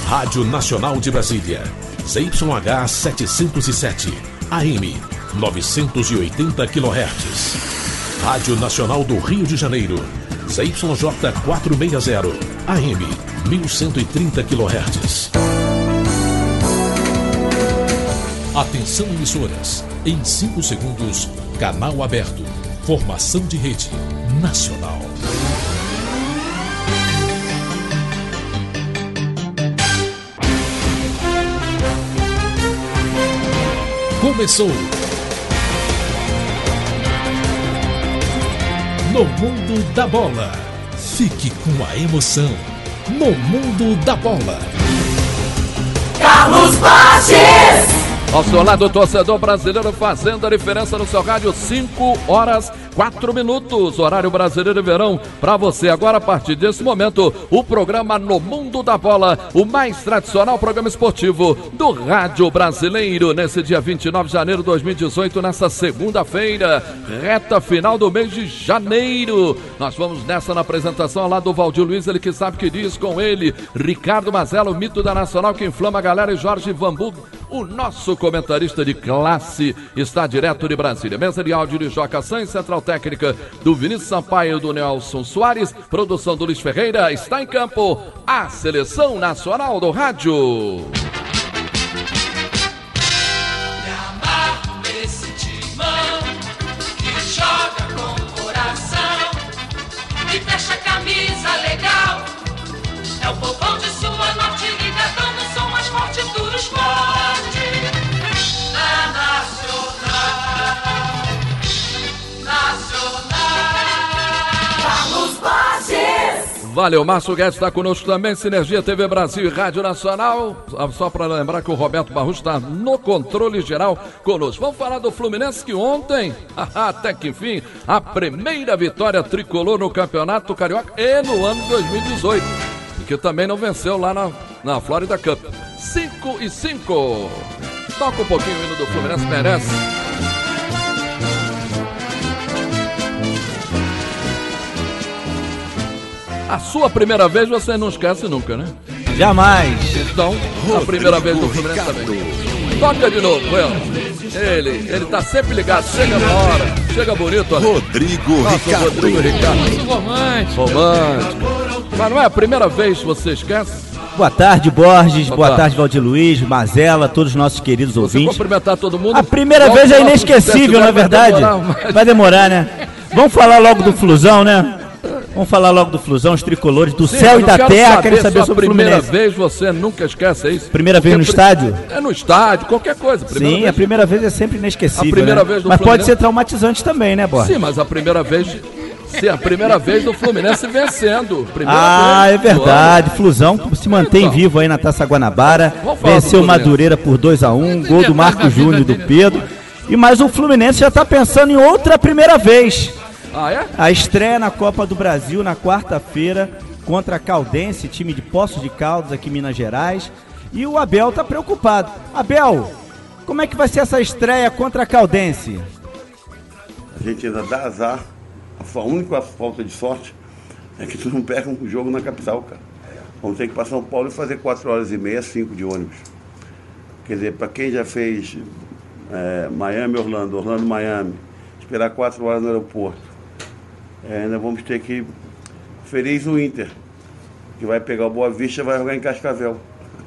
Rádio Nacional de Brasília, ZYH 707, AM 980 kHz. Rádio Nacional do Rio de Janeiro, ZYJ 460, AM 1130 kHz. Atenção, emissoras. Em 5 segundos, canal aberto. Formação de rede nacional. Começou. No Mundo da Bola. Fique com a emoção. No Mundo da Bola. Carlos Baches. Ao seu lado, torcedor brasileiro, fazendo a diferença no seu rádio, 5 horas 4 minutos, horário brasileiro de verão, para você. Agora, a partir desse momento, o programa No Mundo da Bola, o mais tradicional programa esportivo do rádio brasileiro, nesse dia 29 de janeiro de 2018, nessa segunda-feira, reta final do mês de janeiro. Nós vamos nessa na apresentação lá do Valdir Luiz, ele que sabe que diz, com ele, Ricardo Mazella, o mito da Nacional que inflama a galera, e Jorge Vanburg, o nosso comentarista de classe, está direto de Brasília. Mesa de áudio de Joca Sainz, central técnica do Vinícius Sampaio, do Nelson Soares, produção do Luiz Ferreira. Está em campo a Seleção Nacional do Rádio. É o povão de sua norte ligadão no som mais forte do esporte. Na Nacional. Carlos Baches. Valeu, Márcio Guedes está conosco também, Sinergia TV Brasil e Rádio Nacional. Só para lembrar que o Roberto Barros está no controle geral conosco. Vamos falar do Fluminense, que ontem, até que enfim, a primeira vitória tricolor no Campeonato Carioca e no ano de 2018. Que também não venceu lá na Florida Cup. 5-5. Toca um pouquinho o hino do Fluminense, merece. A sua primeira vez você não esquece nunca, né? Jamais. Então, a primeira vez do Fluminense também. Toca de novo, ele tá sempre ligado, chega na hora, chega bonito. Olha. Rodrigo Ricardo. Romântico. Mas não é a primeira vez que você esquece? Boa tarde, Borges. Boa tarde, Valdir Luiz, Mazella, todos os nossos queridos você ouvintes. Cumprimentar todo mundo. A primeira vez é inesquecível, na verdade. Vai demorar, né? Vamos falar logo do Flusão, né? Vamos falar logo do Flusão, os tricolores do céu e da terra. Querem saber sobre o Fluminense. A primeira vez você nunca esquece, é isso? Primeira vez no estádio? É no estádio, qualquer coisa. Sim, a primeira vez é sempre inesquecível. A primeira vez do Mas Fluminense... pode ser traumatizante também, né, Borges? Sim, mas a primeira vez... Sim, a primeira vez do Fluminense vencendo. É verdade. Flusão se mantém vivo aí na Taça Guanabara. Venceu Madureira por 2-1. Gol do Marco Júnior e do Pedro. Mas o Fluminense já está pensando em outra primeira vez. Ah, é? A estreia na Copa do Brasil na quarta-feira contra a Caldense, time de Poços de Caldas aqui em Minas Gerais. E o Abel está preocupado. Abel, como é que vai ser essa estreia contra a Caldense? A gente ainda dá azar. A única falta de sorte é que tu não pega um jogo na capital, cara. Vamos ter que ir para São Paulo e fazer 4h30, 5 de ônibus. Quer dizer, para quem já fez Miami, Orlando, Miami, esperar 4 horas no aeroporto, ainda vamos ter que ferir o Inter, que vai pegar o Boa Vista e vai jogar em Cascavel.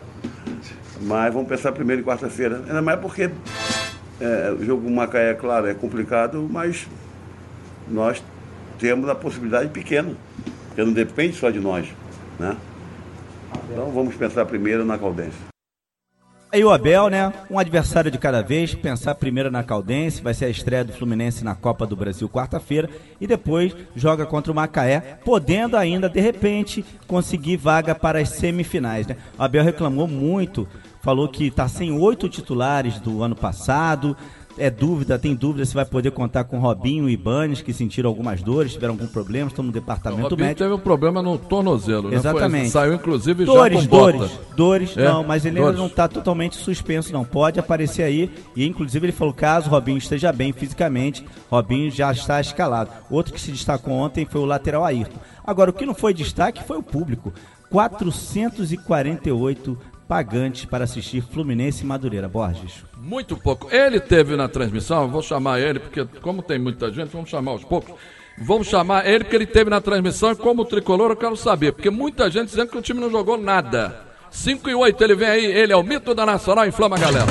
Mas vamos pensar primeiro em quarta-feira. Ainda mais porque o jogo com Macaé, claro, é complicado, mas nós temos a possibilidade pequena, porque não depende só de nós, né? Então vamos pensar primeiro na Caldense. Aí o Abel, né? Um adversário de cada vez, pensar primeiro na Caldense, vai ser a estreia do Fluminense na Copa do Brasil quarta-feira e depois joga contra o Macaé, podendo ainda, de repente, conseguir vaga para as semifinais, né? O Abel reclamou muito, falou que está sem 8 titulares do ano passado. Tem dúvida se vai poder contar com Robinho e Ibanez, que sentiram algumas dores, tiveram algum problema, estão no departamento médico. Teve um problema no tornozelo, exatamente. Né? Saiu inclusive já com bota. Dores, não, mas ele ainda não está totalmente suspenso, não. Pode aparecer aí, e inclusive ele falou, caso Robinho esteja bem fisicamente, Robinho já está escalado. Outro que se destacou ontem foi o lateral Ayrton. Agora, o que não foi destaque foi o público. 448 pagantes para assistir Fluminense e Madureira. Borges. Muito pouco. Ele teve na transmissão, vou chamar ele, porque como tem muita gente, vamos chamar aos poucos. Vamos chamar ele porque ele teve na transmissão e como tricolor eu quero saber, porque muita gente dizendo que o time não jogou nada. 5 e 8, ele vem aí, ele é o mito da Nacional, inflama a galera.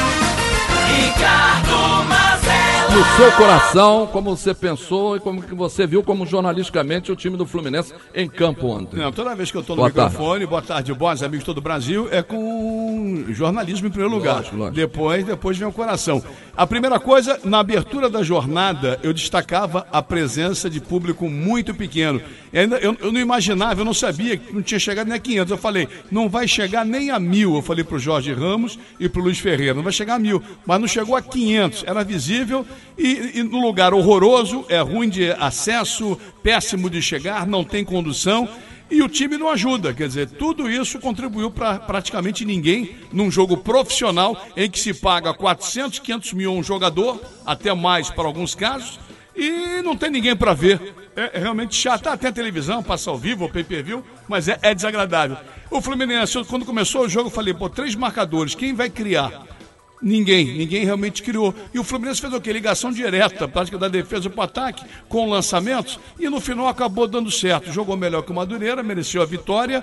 Ricardo Mazella. No seu coração, como você pensou e como que você viu como jornalisticamente o time do Fluminense em campo ontem? Não, toda vez que eu estou no microfone, boa tarde, bons amigos de todo o Brasil, é com jornalismo em primeiro lugar. Lógico. Depois vem o coração. A primeira coisa, na abertura da jornada, eu destacava a presença de público muito pequeno. Eu não imaginava, eu não sabia que não tinha chegado nem a 500. Eu falei, não vai chegar nem a 1.000. Eu falei para o Jorge Ramos e para o Luiz Ferreira, não vai chegar a 1.000. Mas não chegou a 500, era visível e no lugar horroroso, é ruim de acesso, péssimo de chegar, não tem condução. E o time não ajuda, quer dizer, tudo isso contribuiu para praticamente ninguém num jogo profissional em que se paga 400, 500 mil a um jogador, até mais para alguns casos, e não tem ninguém para ver. É realmente chato, até a televisão, passa ao vivo, ou pay-per-view, mas é desagradável. O Fluminense, quando começou o jogo, eu falei, 3 marcadores, quem vai criar? Ninguém realmente criou. E o Fluminense fez o quê? Ligação direta, prática da defesa para o ataque, com lançamentos, e no final acabou dando certo. Jogou melhor que o Madureira, mereceu a vitória.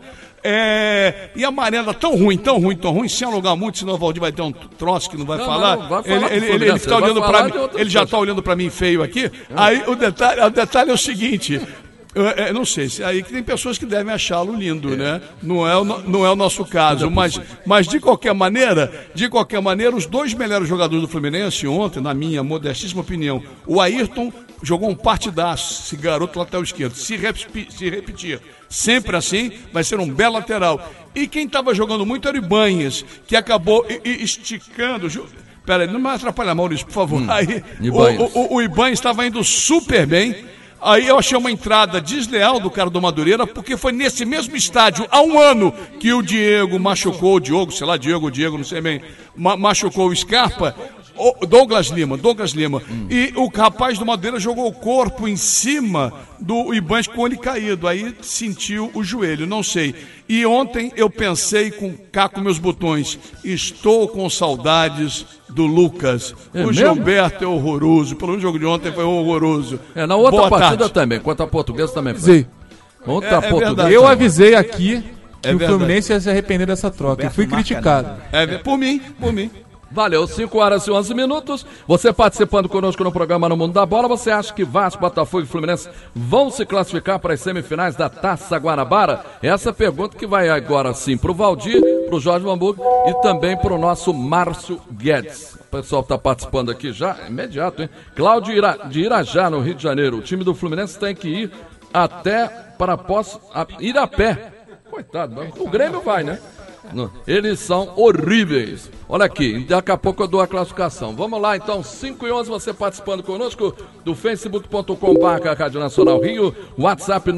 E a Amarela tão ruim, sem alugar muito, senão o Valdir vai ter um troço que não vai falar. Não, vai falar ele fica olhando para mim, ele já está olhando para mim feio aqui. Aí o detalhe é o seguinte. Não sei, aí que tem pessoas que devem achá-lo lindo, né? Não é o nosso caso, mas de qualquer maneira, os 2 melhores jogadores do Fluminense ontem, na minha modestíssima opinião, o Ayrton jogou um partidaço, esse garoto lateral esquerdo, se repetir sempre assim, vai ser um belo lateral. E quem estava jogando muito era o Ibanhes, que acabou esticando... Peraí, não me atrapalha, Maurício, por favor. Aí, o Ibanhes estava indo super bem. Aí eu achei uma entrada desleal do cara do Madureira, porque foi nesse mesmo estádio, há um ano, que o Diego machucou, Diego, não sei bem, machucou o Scarpa, Douglas Lima. E o rapaz do Madureira jogou o corpo em cima do Ibanez com ele caído, aí sentiu o joelho, não sei. E ontem eu pensei com meus botões, estou com saudades do Lucas. O Gilberto é horroroso, pelo menos o jogo de ontem foi horroroso. Na outra Boa partida tarde. também, quanto a Portuguesa também foi. Sim. Portuguesa. Eu avisei aqui que o verdade. Fluminense ia se arrepender dessa troca. Eu fui criticado. Por mim. Valeu, 5 horas e 11 minutos. Você participando conosco no programa No Mundo da Bola. Você acha que Vasco, Botafogo e Fluminense vão se classificar para as semifinais da Taça Guanabara? Essa pergunta que vai agora sim para o Valdir, para o Jorge Hamburgo e também para o nosso Márcio Guedes. O pessoal está participando aqui já, imediato, hein? Cláudio de Irajá, no Rio de Janeiro. O time do Fluminense tem que ir até para ir a pé. Coitado, o Grêmio vai, né? Eles são horríveis. Olha aqui, daqui a pouco eu dou a classificação. Vamos lá então, 5 e 11, você participando conosco do facebook.com/Rádio Nacional Rio, WhatsApp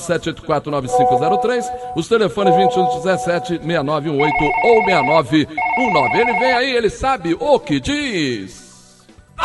997849503, os telefones 2117-6918 ou 6919. Ele vem aí, ele sabe o que diz.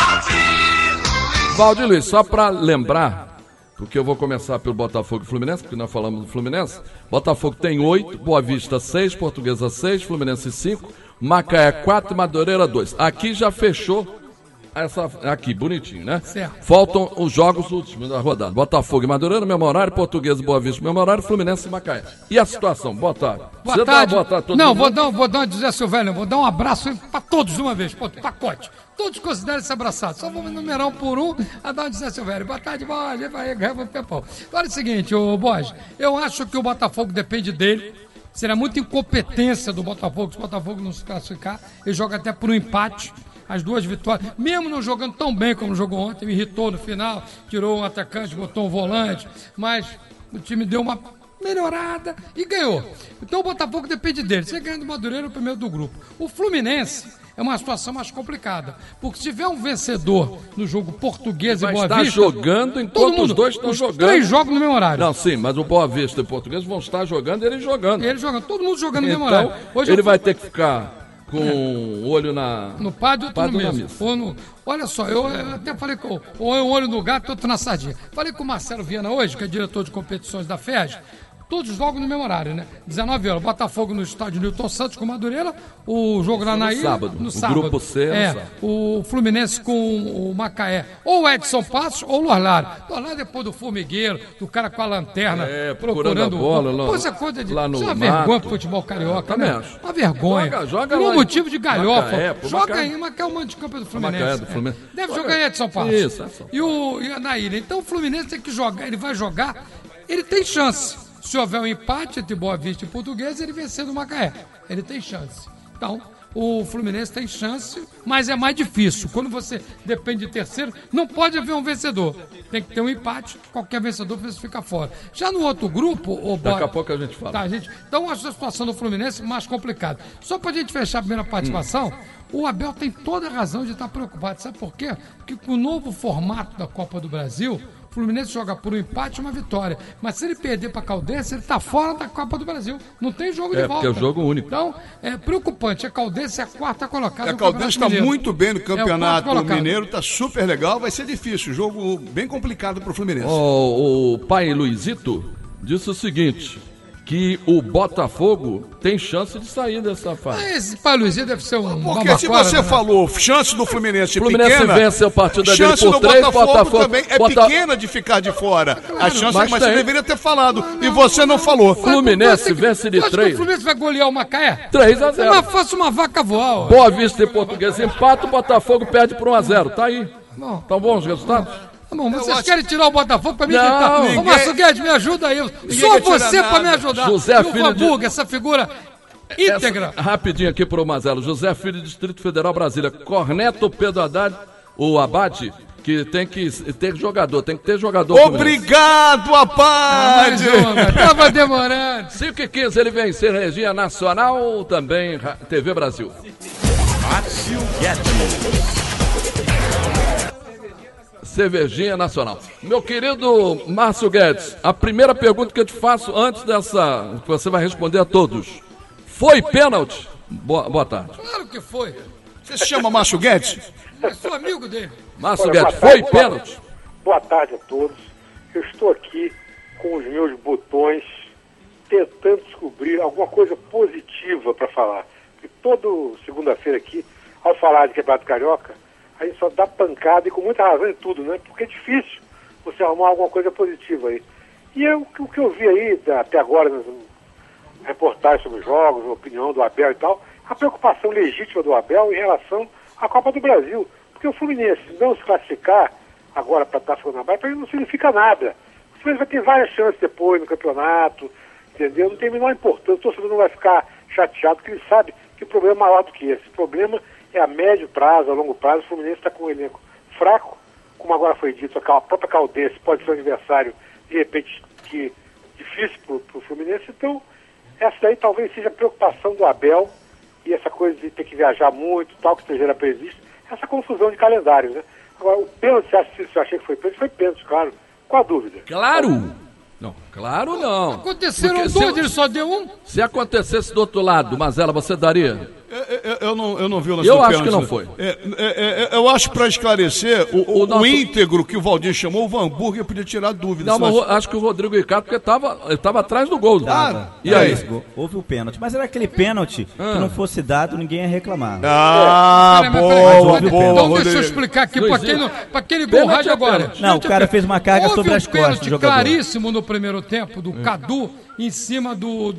Valdir Luiz, só para lembrar, porque eu vou começar pelo Botafogo e Fluminense, porque nós falamos do Fluminense. Botafogo tem 8, Boa Vista 6, Portuguesa 6, Fluminense 5, Macaé 4 e Madureira 2. Aqui já fechou aqui, bonitinho, né? Certo. Faltam os jogos últimos da rodada. Botafogo e Madureira, mesmo horário, Portuguesa e Boa Vista, mesmo horário, Fluminense e Macaé. E a situação? Boa tarde. Boa tarde. Não, mundo? vou dar, José Silvério, vou dar um abraço para todos de uma vez, pacote. Todos consideram-se abraçados. Só vamos enumerar um por um. Adão José Silvério. Boa tarde, Borges. Agora é o seguinte, Borges. Eu acho que o Botafogo depende dele. Será muita incompetência do Botafogo se o Botafogo não se classificar. Ele joga até por um empate. As 2 vitórias. Mesmo não jogando tão bem como jogou ontem, me irritou no final. Tirou um atacante, botou um volante. Mas o time deu uma melhorada e ganhou. Então o Botafogo depende dele. Se ele ganha do Madureira, é o primeiro do grupo. O Fluminense é uma situação mais complicada, porque se tiver um vencedor no jogo Portuguesa e Boa Vista... Vai estar jogando enquanto os dois estão jogando. 3 jogos no mesmo horário. Não, sim, mas o Boa Vista e o Português vão estar jogando e ele jogando. Todo mundo jogando no mesmo então, horário. Hoje ele vai ter que ficar com o olho no padre e outro no mesmo. Olha só, eu até falei com um olho no gato e outro na sardinha. Falei com o Marcelo Viana hoje, que é diretor de competições da FERJ. todos os jogos no mesmo horário, né? 19 horas, Botafogo no estádio Newton Santos com Madureira, o jogo lá na ilha, no sábado. O grupo C, o Fluminense com o Macaé, ou o Edson Passos ou o Lorlário. Lorlário depois do formigueiro, do cara com a lanterna, procurando a bola, Pô, essa coisa de... lá no isso é uma mato. vergonha pro futebol carioca, né? Acho. Uma vergonha. Joga Por um lá motivo de galhofa. Macaé, Joga aí, Macaé é o mando de campo do Fluminense. Deve jogar em Edson Passos. Isso, E na ilha. Então o Fluminense tem que jogar, ele vai jogar, ele tem chance. Se houver um empate entre Boa Vista e Portuguesa, ele vencer do Macaé. Ele tem chance. Então, o Fluminense tem chance, mas é mais difícil. Quando você depende de terceiro, não pode haver um vencedor. Tem que ter um empate, qualquer vencedor fica fora. Já no outro grupo... Daqui a pouco a gente fala. Tá, então, a situação do Fluminense é mais complicada. Só pra gente fechar a primeira participação... O Abel tem toda a razão de estar preocupado. Sabe por quê? Porque com o novo formato da Copa do Brasil, o Fluminense joga por um empate e uma vitória. Mas se ele perder para a Caldense, ele está fora da Copa do Brasil. Não tem jogo de volta. Porque é jogo único. Então, é preocupante. A Caldense é a quarta colocada. A Caldense está muito bem no Campeonato Mineiro, está super legal. Vai ser difícil. Jogo bem complicado para o Fluminense. O pai Luizito disse o seguinte... que o Botafogo tem chance de sair dessa fase. Esse pai Luizinho deve ser um... Porque se você falou chance do Fluminense Fluminense vence o partido dele chance por do 3, Botafogo também é pequena de ficar de fora. A chance, mas você deveria ter falado. E você não falou. Fluminense vence de 3. O Fluminense vai golear o Macaé? 3-0. Mas faça uma vaca voar. Boa Vista e Portuguesa empata, o Botafogo perde por 1-0. Tá aí. Tão bons os resultados? Bom, vocês querem tirar o Botafogo pra mim? Não, ô Márcio Guedes, me ajuda aí. Só você pra me ajudar. José Filho de... essa figura íntegra. Rapidinho aqui pro Mazelo. José Filho, Distrito Federal, Brasília. Corneto Pedro Haddad, o Abate, que tem que ter jogador. Tem que ter jogador. Obrigado, Abate! Tava demorando. 5h15 ele vence Energia Nacional, também TV Brasil. Márcio Guedes. Cervejinha Nacional. Meu querido Márcio Guedes, a primeira pergunta que eu te faço antes dessa, que você vai responder a todos. Foi pênalti? Boa tarde. Claro que foi. Você se chama Márcio Guedes? Eu sou amigo dele. Márcio Guedes, foi pênalti? Boa tarde a todos. Eu estou aqui com os meus botões tentando descobrir alguma coisa positiva para falar. Porque toda segunda-feira aqui, ao falar de Campeonato Carioca, a gente só dá pancada e com muita razão em tudo, né? Porque é difícil você arrumar alguma coisa positiva aí. E o que eu vi aí, até agora, nas reportagens sobre os jogos, a opinião do Abel e tal, a preocupação legítima do Abel em relação à Copa do Brasil. Porque o Fluminense não se classificar agora para estar na Bahia, para ele não significa nada. O Fluminense vai ter várias chances depois no campeonato, entendeu? Não tem a menor importância. O torcedor não vai ficar chateado, porque ele sabe que o problema é maior do que esse. O problema é a médio prazo, a longo prazo. O Fluminense está com um elenco fraco, como agora foi dito, a própria Caldense pode ser um adversário, de repente, que difícil para o Fluminense. Então, essa daí talvez seja a preocupação do Abel, e essa coisa de ter que viajar muito, tal, que esteja previsto, essa confusão de calendário, né? Agora, o pênalti, se eu achei que foi pênalti, claro, com a dúvida. Claro! Não, claro não. Aconteceram dois, ele só deu um. Se acontecesse do outro lado, Mazela, você daria? Eu não vi o lance do pênalti. Eu acho que não foi. Eu acho, para esclarecer, o íntegro que o Valdir chamou, o Van Burger podia tirar dúvidas. Não, mas acho que o Rodrigo Ricardo, porque estava atrás do gol. E aí? Houve o pênalti. Mas era aquele pênalti que não fosse dado, ninguém ia reclamar. Boa. Então deixa eu explicar aqui para quem ligou o rádio agora. Não, o cara fez uma carga sobre as costas do jogador. Claríssimo no primeiro tempo do Cadu em cima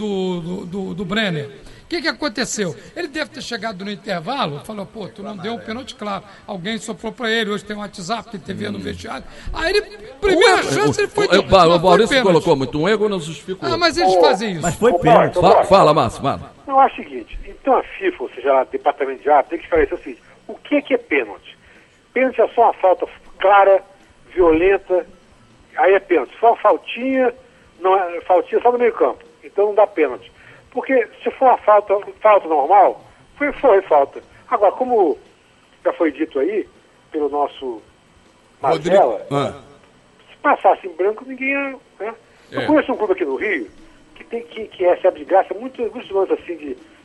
do Brenner. O que aconteceu? Ele deve ter chegado no intervalo, falou, pô, tu não deu um pênalti claro. Alguém soprou pra ele, hoje tem um WhatsApp, tem TV no vestiário. Aí ele, primeira chance, ele foi... O Maurício colocou muito, um erro não justificou. Mas eles fazem isso. Mas foi pênalti. Fala, Márcio. Eu acho o seguinte, então a FIFA, ou seja, o departamento de árbitro, tem que esclarecer o seguinte, o que é pênalti? Pênalti é só uma falta clara, violenta, aí é pênalti. Se for uma faltinha, não é, faltinha só no meio campo, então não dá pênalti. Porque se for uma falta normal, foi falta. Agora, como já foi dito aí, pelo nosso Marcela, se passasse em branco, ninguém ia... Né? Eu conheço um clube aqui no Rio que recebe de graça muitos lances assim de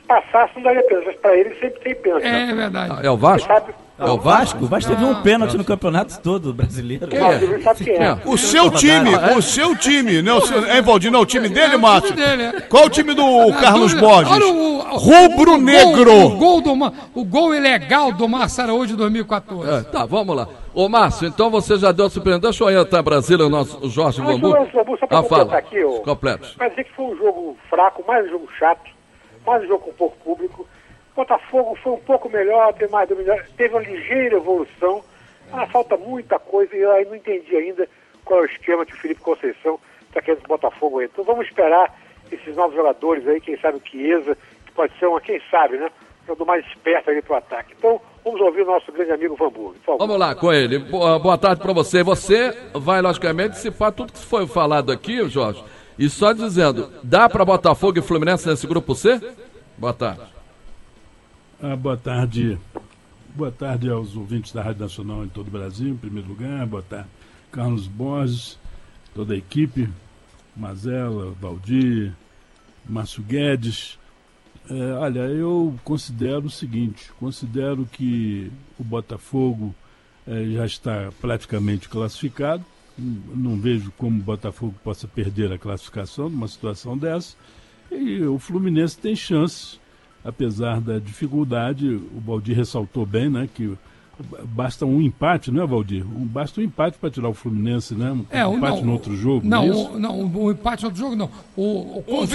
passasse não daria pênalti, mas para ele sempre tem pênalti. É verdade. É o Vasco? É o Vasco? O Vasco teve um pênalti no campeonato todo brasileiro. Quem é? Sabe quem é? O seu time, né? Hein, Valdir? Não, o time dele, Márcio? Qual o time do Carlos Borges? Olha Rubro-negro. O gol ilegal do Márcio Araújo de 2014. Tá, vamos lá. Ô, Márcio, então você já deu a surpresa. Deixa eu ir até Brasília, o Jorge Bambu. Só para completar aqui, completo. Vai dizer que foi um jogo fraco, mais um jogo chato, mais um jogo com pouco público. Botafogo foi um pouco melhor, teve uma ligeira evolução, mas falta muita coisa e eu aí não entendi ainda qual é o esquema que o Felipe Conceição está querendo do Botafogo aí. Então vamos esperar esses novos jogadores aí, quem sabe o Chiesa, que pode ser quem sabe, né? O mais esperto ali pro ataque. Então vamos ouvir o nosso grande amigo Van Burg. Vamos lá com ele. Boa tarde para você. Você vai, logicamente, dissipar tudo que foi falado aqui, Jorge, e só dizendo, dá para Botafogo e Fluminense nesse grupo C? Boa tarde. Boa tarde. Boa tarde aos ouvintes da Rádio Nacional em todo o Brasil, em primeiro lugar. Boa tarde, Carlos Borges, toda a equipe, Mazella, Valdir, Márcio Guedes. Olha, eu considero o seguinte, considero que o Botafogo já está praticamente classificado. Não vejo como o Botafogo possa perder a classificação numa situação dessa. E o Fluminense tem chance. Apesar da dificuldade, o Valdir ressaltou bem, né, que basta um empate, não é, Valdir? Basta um empate para tirar o Fluminense, né? Um empate no outro jogo, não, o empate no outro jogo não. Um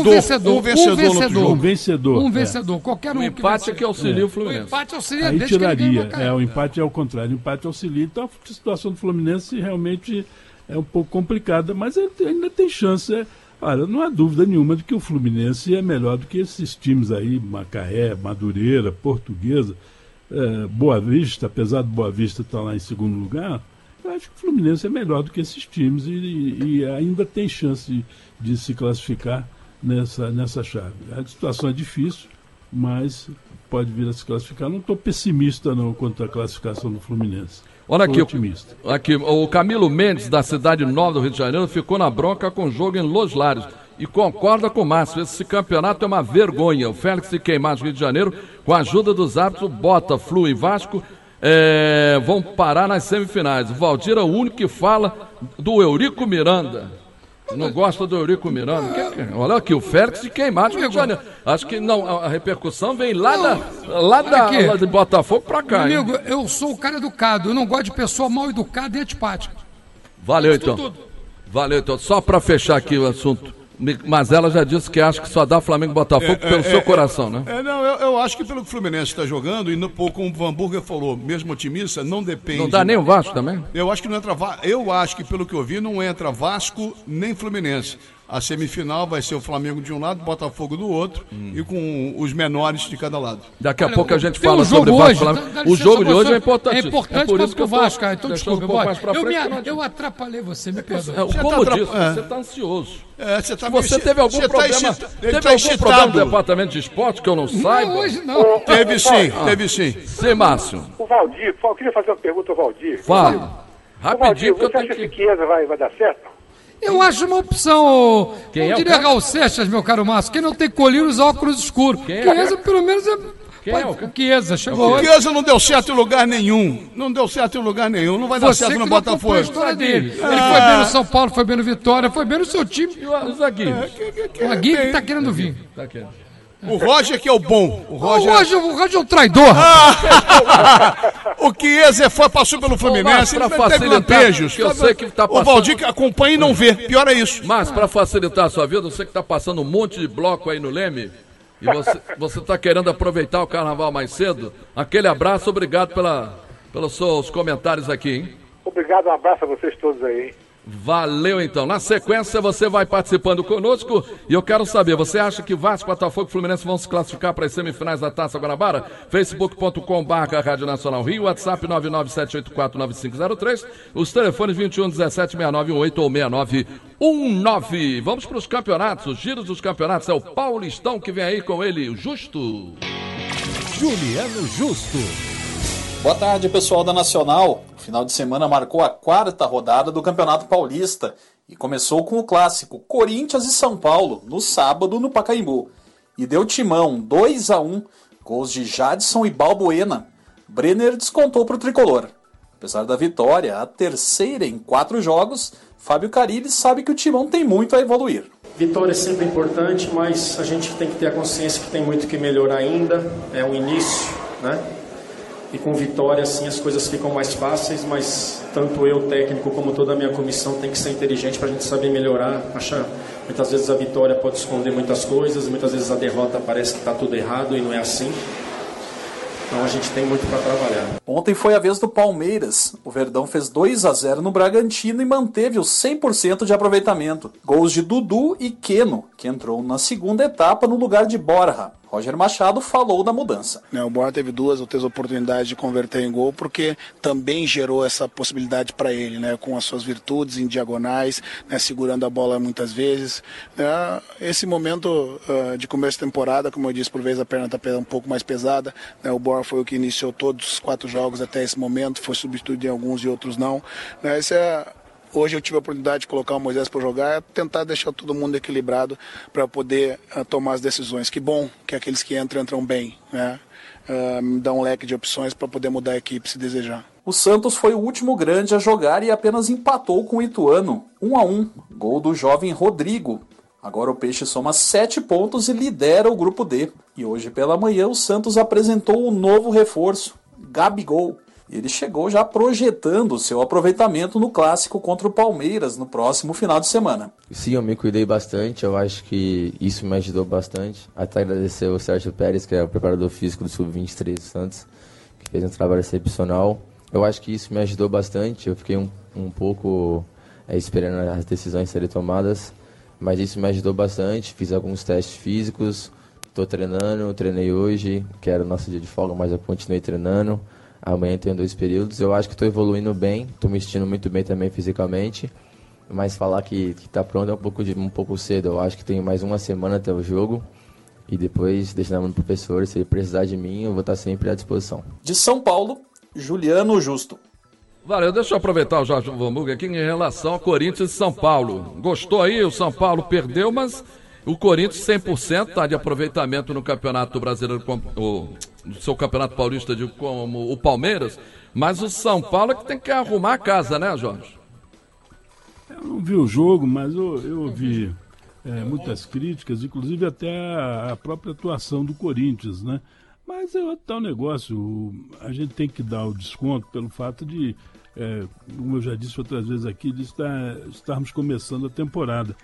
vencedor. Qualquer um. O empate que auxilia o Fluminense. O empate auxilia aí desde tiraria. O empate é o contrário. O empate auxilia. Então a situação do Fluminense realmente é um pouco complicada, mas ainda tem chance. Olha, não há dúvida nenhuma de que o Fluminense é melhor do que esses times aí, Macaé, Madureira, Portuguesa, Boa Vista, apesar do Boa Vista estar lá em segundo lugar, eu acho que o Fluminense é melhor do que esses times e ainda tem chance de se classificar nessa chave. A situação é difícil, mas pode vir a se classificar. Não estou pessimista não quanto à classificação do Fluminense. Olha aqui, o Camilo Mendes, da Cidade Nova do Rio de Janeiro, ficou na bronca com o jogo em Los Lares e concorda com o Márcio. Esse campeonato é uma vergonha. O Félix e Queimados do Rio de Janeiro, com a ajuda dos árbitros, Bota, Flu e Vasco, vão parar nas semifinais. O Valdir é o único que fala do Eurico Miranda. Não gosta do Eurico Miranda? Olha aqui, o Félix e Queimados do Rio de Janeiro. Acho que não, a repercussão vem lá de Botafogo pra cá. Amigo, eu sou o cara educado, eu não gosto de pessoa mal educada e antipática. Valeu então. Só pra fechar aqui o assunto. Mas ela já disse que acha que só dá Flamengo e Botafogo pelo seu coração, né? Eu acho que pelo que o Fluminense está jogando, e como o Van Burger falou, mesmo otimista, não depende. Não dá nem o Vasco também? Eu acho que não entra. Eu acho que, pelo que eu vi, não entra Vasco nem Fluminense. A semifinal vai ser o Flamengo de um lado, Botafogo do outro, e com os menores de cada lado. Daqui a pouco a gente fala sobre o Vasco. O jogo de hoje é importante. É importante por isso que o Vasco, cara. Então desculpa, eu atrapalhei você, me perdoa. Como disse, você está ansioso. Você teve algum problema? Teve algum problema no departamento de esporte que eu não saiba? Não, hoje não. Teve sim. Sim, Márcio. O Valdir, eu queria fazer uma pergunta ao Valdir. Fala. Rapidinho, Valdir, você acha que Chiesa vai dar certo? Eu acho uma opção. Eu diria Raul Seixas, meu caro Márcio. Quem não tem colírio usa óculos escuros. Chiesa, pelo menos, o Chiesa chegou hoje. O Chiesa não deu certo em lugar nenhum. Não vai dar certo no Botafogo. A história dele. Ele foi bem no São Paulo, foi bem no Vitória, foi bem no seu time. E o Zaguinho? O Zaguinho que tá querendo vir. O Roger que é o bom. O Roger é um traidor. O Chiesa passou pelo Fluminense. Para facilitar, eu sei que tá passando... O Valdir que acompanha e não vê. Pior é isso. Mas para facilitar a sua vida, eu sei que está passando um monte de bloco aí no Leme. E você está querendo aproveitar o carnaval mais cedo. Aquele abraço, obrigado pelos seus comentários aqui, hein? Obrigado, um abraço a vocês todos aí, hein? Valeu, então. Na sequência, você vai participando conosco e eu quero saber, você acha que Vasco, Botafogo e Fluminense vão se classificar para as semifinais da Taça Guanabara? facebook.com/Rádio Nacional Rio, WhatsApp 997849503, os telefones 21176918 ou 6919. Vamos para os campeonatos, os giros dos campeonatos. É o Paulistão que vem aí com ele, o Justo. Juliano Justo. Boa tarde, pessoal da Nacional. O final de semana marcou a 4ª rodada do Campeonato Paulista e começou com o clássico Corinthians e São Paulo, no sábado, no Pacaembu. e deu timão 2-1, gols de Jadson e Balbuena. Brenner descontou para o tricolor. Apesar da vitória, a terceira em 4 jogos, Fábio Carilli sabe que o timão tem muito a evoluir. Vitória é sempre importante, mas a gente tem que ter a consciência que tem muito que melhorar ainda. É um início, né? E com vitória, assim, as coisas ficam mais fáceis, mas tanto eu, técnico, como toda a minha comissão tem que ser inteligente para a gente saber melhorar. Muitas vezes a vitória pode esconder muitas coisas, muitas vezes a derrota parece que está tudo errado e não é assim. Então a gente tem muito para trabalhar. Ontem foi a vez do Palmeiras. O Verdão fez 2-0 no Bragantino e manteve o 100% de aproveitamento. Gols de Dudu e Keno, que entrou na segunda etapa no lugar de Borja. Roger Machado falou da mudança. O Borja teve 2 ou 3 oportunidades de converter em gol, porque também gerou essa possibilidade para ele, né, com as suas virtudes em diagonais, né, segurando a bola muitas vezes. Esse momento de começo de temporada, como eu disse, por vezes a perna está um pouco mais pesada. Né, o Borja foi o que iniciou todos os 4 jogos até esse momento, foi substituído em alguns e outros não. Hoje eu tive a oportunidade de colocar o Moisés para jogar, tentar deixar todo mundo equilibrado para poder tomar as decisões. Que bom que aqueles que entram bem, né? Me dá um leque de opções para poder mudar a equipe se desejar. O Santos foi o último grande a jogar e apenas empatou com o Ituano, 1-1, gol do jovem Rodrigo. Agora o Peixe soma 7 pontos e lidera o grupo D. E hoje pela manhã o Santos apresentou um novo reforço, Gabigol. Ele chegou já projetando seu aproveitamento no clássico contra o Palmeiras no próximo final de semana. Sim, eu me cuidei bastante, eu acho que isso me ajudou bastante. Até agradecer ao Sérgio Pérez, que é o preparador físico do Sub-23 do Santos, que fez um trabalho excepcional. Eu acho que isso me ajudou bastante, eu fiquei um pouco esperando as decisões serem tomadas, mas isso me ajudou bastante, fiz alguns testes físicos, estou treinando, treinei hoje, que era o nosso dia de folga, mas eu continuei treinando. Amanhã tenho 2 períodos, eu acho que estou evoluindo bem, estou me sentindo muito bem também fisicamente, mas falar que está pronto é um pouco cedo. Eu acho que tem mais 1 semana até o jogo e depois deixar na mão do professor, se ele precisar de mim eu vou estar sempre à disposição. De São Paulo, Juliano Justo. Valeu, deixa eu aproveitar o Jorge Vomuga aqui em relação ao Corinthians e São Paulo. Gostou aí? O São Paulo perdeu, mas o Corinthians 100% está de aproveitamento no Campeonato Brasileiro, no seu Campeonato Paulista como o Palmeiras, mas o São Paulo é que tem que arrumar a casa, né, Jorge? Eu não vi o jogo, mas eu ouvi muitas críticas, inclusive até a própria atuação do Corinthians, né? Mas é outro negócio, a gente tem que dar o desconto pelo fato de, como eu já disse outras vezes aqui, de estarmos começando a temporada.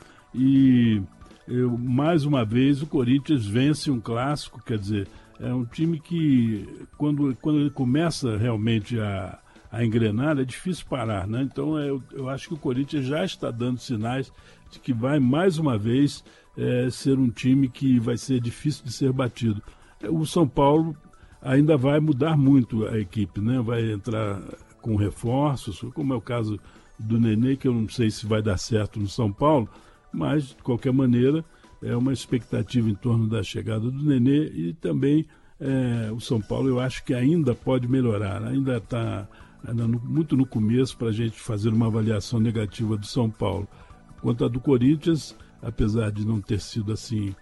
E mais uma vez o Corinthians vence um clássico, quer dizer, é um time que quando ele começa realmente a engrenar é difícil parar, né? Então eu acho que o Corinthians já está dando sinais de que vai mais uma vez ser um time que vai ser difícil de ser batido. O São Paulo ainda vai mudar muito a equipe, né? Vai entrar com reforços, como é o caso do Nenê, que eu não sei se vai dar certo no São Paulo, mas de qualquer maneira é uma expectativa em torno da chegada do Nenê e também o São Paulo eu acho que ainda pode melhorar, ainda está muito no começo para a gente fazer uma avaliação negativa do São Paulo. Quanto a do Corinthians, apesar de não ter sido assim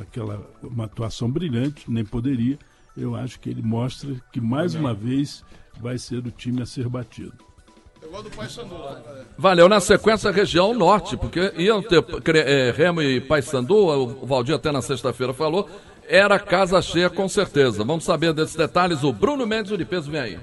uma atuação brilhante, nem poderia, eu acho que ele mostra que mais uma vez vai ser o time a ser batido. Valeu, na sequência região norte, porque iam ter Remo e Paysandu, o Valdir até na sexta-feira falou, era casa cheia com certeza. Vamos saber desses detalhes, o Bruno Mendes de Peso vem aí.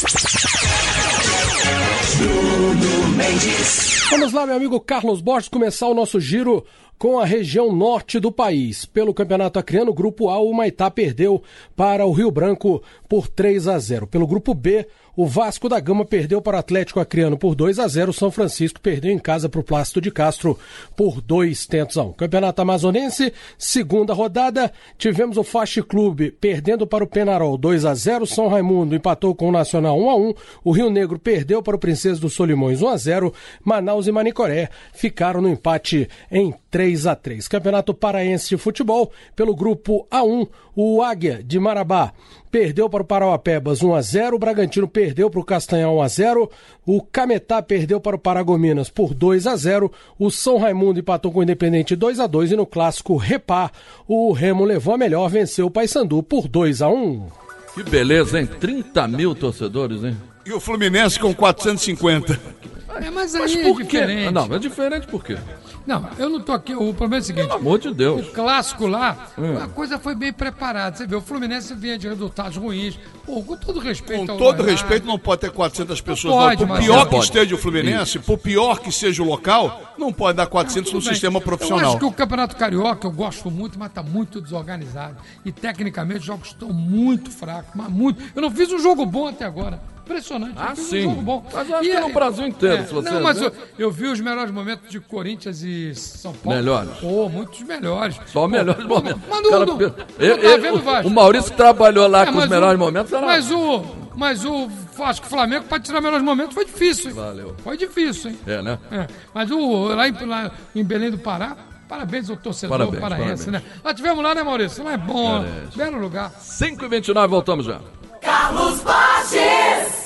Bruno Mendes. Vamos lá, meu amigo Carlos Borges, começar o nosso giro com a região norte do país. Pelo Campeonato Acreano, Grupo A, o Maitá perdeu para o Rio Branco por 3-0. Pelo Grupo B, o Vasco da Gama perdeu para o Atlético Acreano por 2-0. O São Francisco perdeu em casa para o Plácido de Castro por 2-1. Campeonato Amazonense, segunda rodada, tivemos o Faixa Clube perdendo para o Penarol 2-0. São Raimundo empatou com o Nacional 1-1. O Rio Negro perdeu para o Princesa dos Solimões 1-0. Manaus e Manicoré ficaram no empate em 3-3. Campeonato Paraense de Futebol, pelo grupo A1, o Águia de Marabá perdeu para o Parauapebas 1-0, o Bragantino perdeu para o Castanhal 1-0, o Cametá perdeu para o Paragominas por 2-0, o São Raimundo empatou com o Independente 2-2 e no clássico Repá, o Remo levou a melhor, venceu o Paysandu por 2-1. Que beleza, hein? 30 mil torcedores, hein? E o Fluminense com 450. Mas aí é diferente. Não, é diferente por quê? Não, eu não tô aqui. O problema é o seguinte. Pelo amor de Deus. O clássico lá, a coisa foi bem preparada. Você vê, o Fluminense vinha de resultados ruins. Pô, com todo respeito Com ao todo Renato, respeito, não pode ter 400 pessoas. pode, Por mas pior não que pode. esteja o Fluminense, por pior que seja o local, não pode dar 400 no Tudo bem. sistema Eu profissional. acho que o Campeonato Carioca eu gosto muito, mas tá muito desorganizado. E tecnicamente os jogos estão muito fracos, mas muito. Eu não fiz um jogo bom até agora. Impressionante. Ah, Eu fiz sim. Um jogo bom. Mas eu acho que no Brasil inteiro, se você Não, mas ver. eu vi os melhores momentos de Corinthians e São Paulo. Melhores? Pô, muitos melhores. Só melhores momentos. Mas não, Cara, não, ele- tá vendo o Vasco? o Maurício trabalhou lá com mas os melhores momentos. Era... Mas o Vasco e o Flamengo, para tirar melhores momentos, foi difícil, hein? Valeu. Foi difícil, hein? É, né? É. Mas lá em Belém do Pará, parabéns ao torcedor paraense, né? Lá tivemos lá, né, Maurício? Lá é bom, belo lugar. 5h29, voltamos já. Carlos Borges!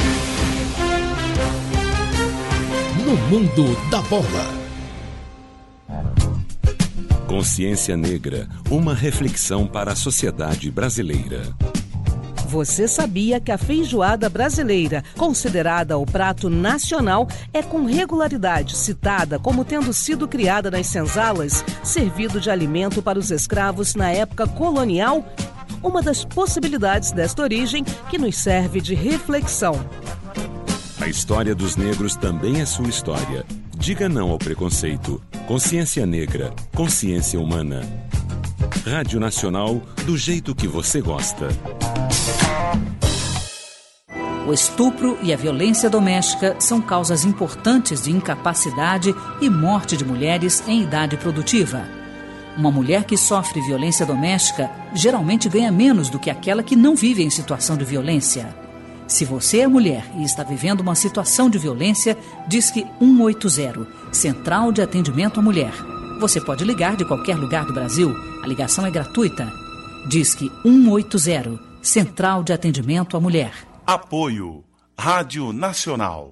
No mundo da bola. Consciência Negra, uma reflexão para a sociedade brasileira. Você sabia que a feijoada brasileira, considerada o prato nacional, é com regularidade citada como tendo sido criada nas senzalas, servido de alimento para os escravos na época colonial? Uma das possibilidades desta origem que nos serve de reflexão. A história dos negros também é sua história. Diga não ao preconceito. Consciência Negra, consciência humana. Rádio Nacional, do jeito que você gosta. O estupro e a violência doméstica são causas importantes de incapacidade e morte de mulheres em idade produtiva. Uma mulher que sofre violência doméstica geralmente ganha menos do que aquela que não vive em situação de violência. Se você é mulher e está vivendo uma situação de violência, Disque 180, Central de Atendimento à Mulher. Você pode ligar de qualquer lugar do Brasil. A ligação é gratuita. Disque 180, Central de Atendimento à Mulher. Apoio Rádio Nacional.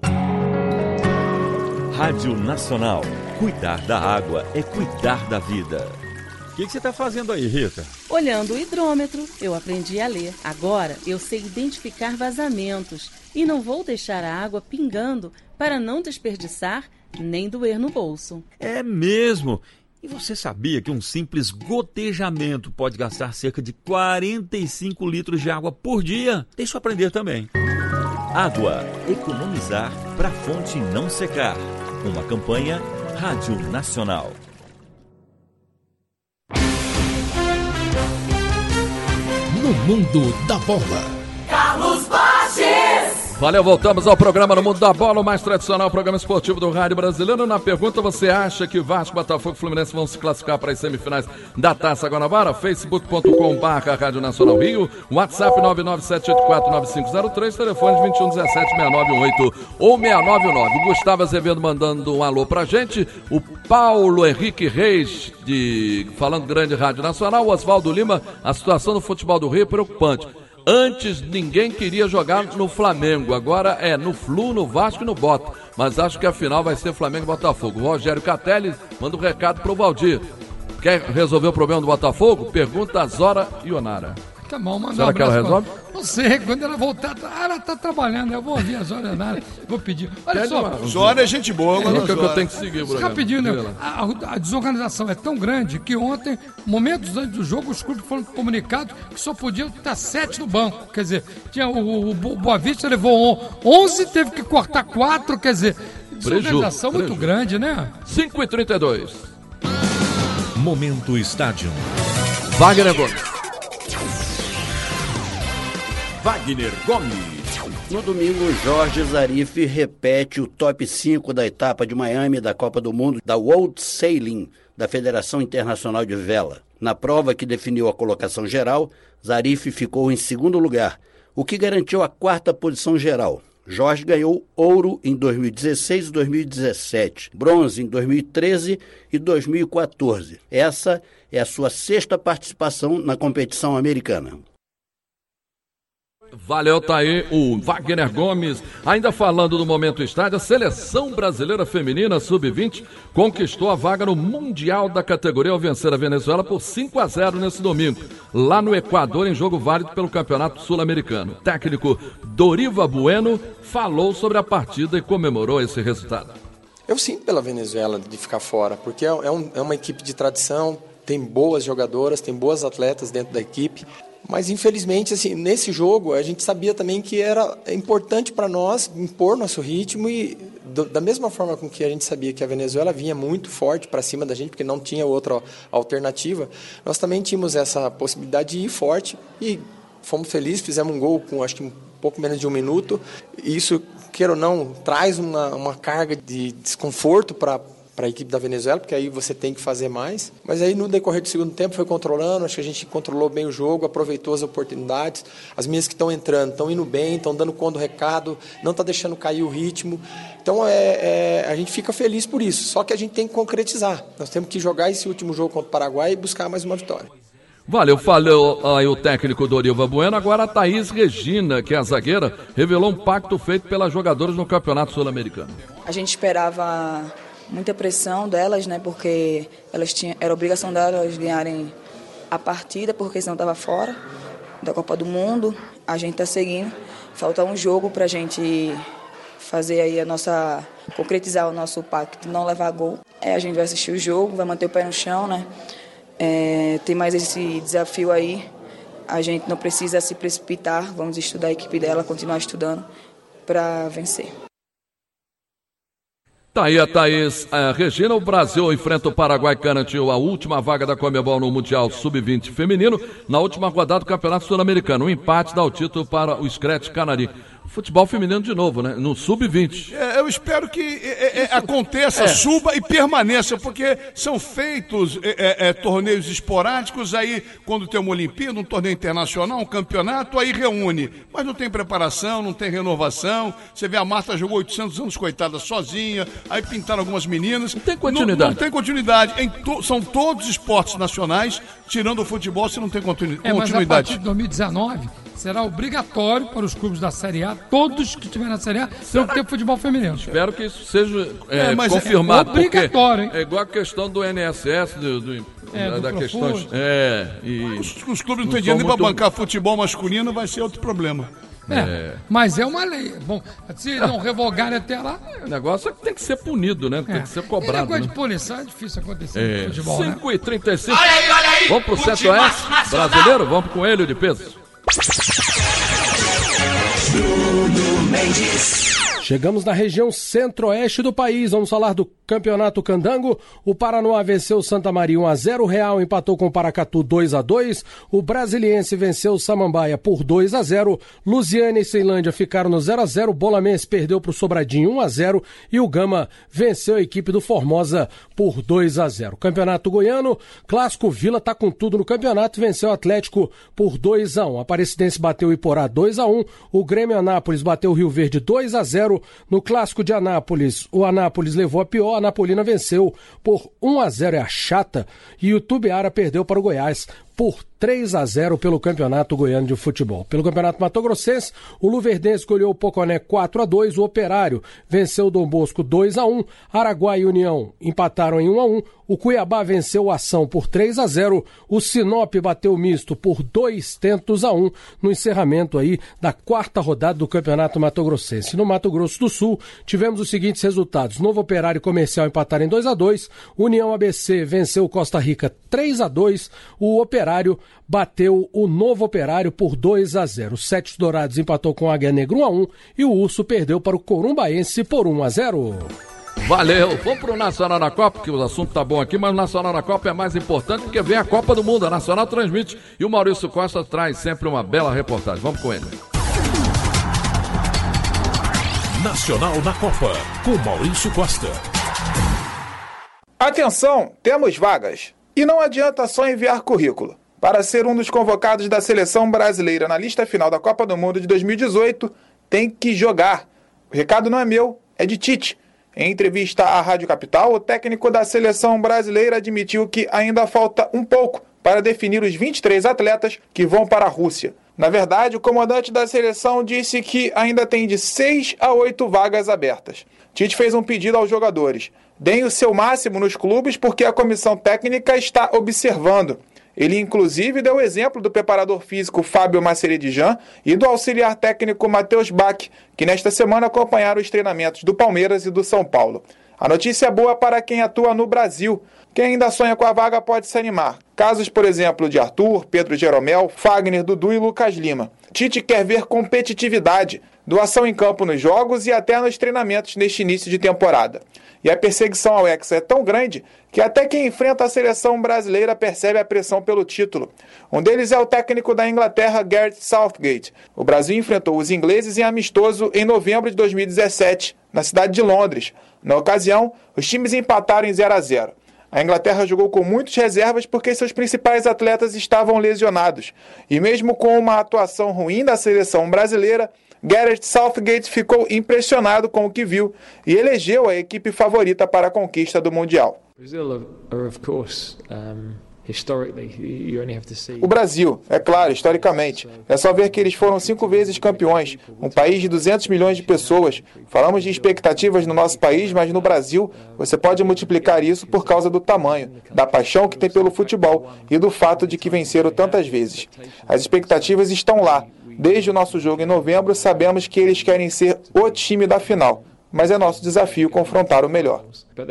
Rádio Nacional. Cuidar da água é cuidar da vida. O que você está fazendo aí, Rita? Olhando o hidrômetro, eu aprendi a ler. Agora eu sei identificar vazamentos e não vou deixar a água pingando para não desperdiçar nem doer no bolso. É mesmo? E você sabia que um simples gotejamento pode gastar cerca de 45 litros de água por dia? Deixa eu aprender também. Água. Economizar para a fonte não secar. Uma campanha Rádio Nacional. No mundo da bola. Carlos Borges! Valeu, voltamos ao programa No Mundo da Bola, o mais tradicional programa esportivo do rádio brasileiro. Na pergunta, você acha que Vasco, Botafogo e Fluminense vão se classificar para as semifinais da Taça Guanabara? facebook.com/Rádio Nacional Rio, WhatsApp 997849503, telefone 2117-6918 ou 6919. O Gustavo Azevedo mandando um alô pra gente, o Paulo Henrique Reis, falando grande Rádio Nacional, o Oswaldo Lima, a situação do futebol do Rio é preocupante. Antes ninguém queria jogar no Flamengo, agora é no Flu, no Vasco e no Bota. Mas acho que a final vai ser Flamengo e Botafogo. O Rogério Catelli manda um recado pro Valdir. Quer resolver o problema do Botafogo? Pergunta a Zora Ionara. Tá bom, manda Será que ela resolve? Não sei, quando ela voltar, ela tá trabalhando, eu vou ouvir a Zora Ionara, vou pedir. Olha só. Zora é gente boa, mas que eu tenho que seguir, Bruno. Rapidinho, né? A desorganização é tão grande que ontem, momentos antes do jogo, os clubes foram comunicados que só podiam estar 7 no banco. Quer dizer, tinha o Boa Vista levou 11, teve que cortar 4, quer dizer, desorganização muito grande, né? 5h32. Momento Estádio. Wagner Gomes. Wagner Gomes. No domingo, Jorge Zarif repete o top 5 da etapa de Miami da Copa do Mundo da World Sailing, da Federação Internacional de Vela. Na prova que definiu a colocação geral, Zarif ficou em segundo lugar, o que garantiu a 4ª posição geral. Jorge ganhou ouro em 2016 e 2017, bronze em 2013 e 2014. Essa é a sua 6ª participação na competição americana. Valeu, tá aí o Wagner Gomes. Ainda falando do Momento Estádio, a Seleção Brasileira Feminina Sub-20 conquistou a vaga no Mundial da categoria ao vencer a Venezuela por 5-0 nesse domingo, lá no Equador, em jogo válido pelo Campeonato Sul-Americano. O técnico Doriva Bueno falou sobre a partida e comemorou esse resultado. Eu sinto pela Venezuela de ficar fora, porque é uma equipe de tradição, tem boas jogadoras, tem boas atletas dentro da equipe. Mas, infelizmente, assim, nesse jogo, a gente sabia também que era importante para nós impor nosso ritmo e, da mesma forma com que a gente sabia que a Venezuela vinha muito forte para cima da gente, porque não tinha outra alternativa, nós também tínhamos essa possibilidade de ir forte e fomos felizes, fizemos um gol com, acho que um pouco menos de 1 minuto. E isso, queira ou não, traz uma carga de desconforto para a equipe da Venezuela, porque aí você tem que fazer mais. Mas aí no decorrer do segundo tempo foi controlando, acho que a gente controlou bem o jogo, aproveitou as oportunidades. As meninas que estão entrando, estão indo bem, estão dando conta do recado, não está deixando cair o ritmo. Então a gente fica feliz por isso, só que a gente tem que concretizar. Nós temos que jogar esse último jogo contra o Paraguai e buscar mais uma vitória. Valeu, falou aí o técnico Doriva Bueno. Agora a Thaís Regina, que é a zagueira, revelou um pacto feito pelas jogadoras no Campeonato Sul-Americano. A gente esperava muita pressão delas, né? Porque era obrigação delas ganharem a partida, porque senão estava fora da Copa do Mundo. A gente está seguindo. Falta um jogo para a gente fazer aí concretizar o nosso pacto, não levar gol. A gente vai assistir o jogo, vai manter o pé no chão, né? Tem mais esse desafio aí. A gente não precisa se precipitar. Vamos estudar a equipe dela, continuar estudando para vencer. Tá aí a Thaís Regina. O Brasil enfrenta o Paraguai, que garantiu a última vaga da Conmebol no Mundial Sub-20 feminino na última rodada do Campeonato Sul-Americano. Um empate dá o título para o Scratch Canari. Futebol feminino de novo, né? No Sub-20. Eu espero que aconteça, suba e permaneça, porque são feitos torneios esporádicos, aí quando tem uma Olimpíada, um torneio internacional, um campeonato, aí reúne. Mas não tem preparação, não tem renovação. Você vê a Marta jogou 800 anos, coitada, sozinha, aí pintaram algumas meninas. Não tem continuidade. Não tem continuidade. São todos esportes nacionais, tirando o futebol, você não tem continuidade. Mas a partir de 2019... será obrigatório para os clubes da Série A, todos que estiverem na Série A, terão que ter futebol feminino. Espero que isso seja confirmado. É obrigatório, hein? É igual a questão do INSS, da questão. Os clubes não têm dinheiro nem para bancar futebol masculino, vai ser outro problema. Mas é uma lei. Bom, se não revogarem até lá... O negócio é que tem que ser punido, né? Tem que ser cobrado. Negócio de punição é difícil acontecer no futebol, 5h35. Olha aí. Vamos pro Centro-Oeste brasileiro? Vamos com ele de peso. Bruno Mendes. Chegamos na região centro-oeste do país. Vamos falar do Campeonato Candango. O Paranoá venceu o Santa Maria 1-0. O Real empatou com o Paracatu 2-2. O Brasiliense venceu o Samambaia por 2-0. Lusiana e Ceilândia ficaram no 0-0. O Bolamense perdeu para o Sobradinho 1-0. E o Gama venceu a equipe do Formosa por 2-0. Campeonato Goiano, Clássico Vila está com tudo no campeonato. Venceu o Atlético por 2-1. A Aparecidense bateu o Iporá 2-1. O Grêmio Anápolis bateu o Rio Verde 2-0. No Clássico de Anápolis, o Anápolis levou a pior, a Anapolina venceu por 1-0, é a chata, e o Tubiara perdeu para o Goiás por 3-0 pelo Campeonato Goiano de Futebol. Pelo Campeonato Mato Grossense, o Luverdense goleou o Poconé 4-2, o Operário venceu o Dom Bosco 2-1, Araguai e União empataram em 1-1, o Cuiabá venceu o Ação por 3-0, o Sinop bateu o Misto por 2-1 no encerramento aí da 4ª rodada do Campeonato Mato Grossense. No Mato Grosso do Sul, tivemos os seguintes resultados: Novo Operário e Comercial empataram em 2-2, União ABC venceu o Costa Rica 3-2, o Operário bateu o Novo Operário por 2-0. O Sete Dourados empatou com o Águia Negra 1-1 e o Urso perdeu para o Corumbaense por 1-0. Valeu, vamos pro Nacional na Copa, porque o assunto tá bom aqui, mas o Nacional na Copa é mais importante porque vem a Copa do Mundo. A Nacional transmite e o Maurício Costa traz sempre uma bela reportagem. Vamos com ele. Nacional na Copa, com Maurício Costa. Atenção, temos vagas. E não adianta só enviar currículo. Para ser um dos convocados da seleção brasileira na lista final da Copa do Mundo de 2018, tem que jogar. O recado não é meu, é de Tite. Em entrevista à Rádio Capital, o técnico da seleção brasileira admitiu que ainda falta um pouco para definir os 23 atletas que vão para a Rússia. Na verdade, o comandante da seleção disse que ainda tem de 6 a 8 vagas abertas. Tite fez um pedido aos jogadores: deem o seu máximo nos clubes porque a comissão técnica está observando. Ele, inclusive, deu o exemplo do preparador físico Fábio Maceridijan e do auxiliar técnico Matheus Bach, que nesta semana acompanharam os treinamentos do Palmeiras e do São Paulo. A notícia é boa para quem atua no Brasil. Quem ainda sonha com a vaga pode se animar. Casos, por exemplo, de Arthur, Pedro Jeromel, Fagner, Dudu e Lucas Lima. Tite quer ver competitividade, doação em campo nos jogos e até nos treinamentos neste início de temporada. E a perseguição ao Hexa é tão grande que até quem enfrenta a seleção brasileira percebe a pressão pelo título. Um deles é o técnico da Inglaterra, Gareth Southgate. O Brasil enfrentou os ingleses em amistoso em novembro de 2017, na cidade de Londres. Na ocasião, os times empataram em 0-0. A Inglaterra jogou com muitas reservas porque seus principais atletas estavam lesionados. E mesmo com uma atuação ruim da seleção brasileira, Gareth Southgate ficou impressionado com o que viu e elegeu a equipe favorita para a conquista do Mundial. O Brasil, é claro, historicamente. É só ver que eles foram 5 vezes campeões, um país de 200 milhões de pessoas. Falamos de expectativas no nosso país, mas no Brasil você pode multiplicar isso por causa do tamanho, da paixão que tem pelo futebol e do fato de que venceram tantas vezes. As expectativas estão lá. Desde o nosso jogo em novembro, sabemos que eles querem ser o time da final. Mas é nosso desafio confrontar o melhor.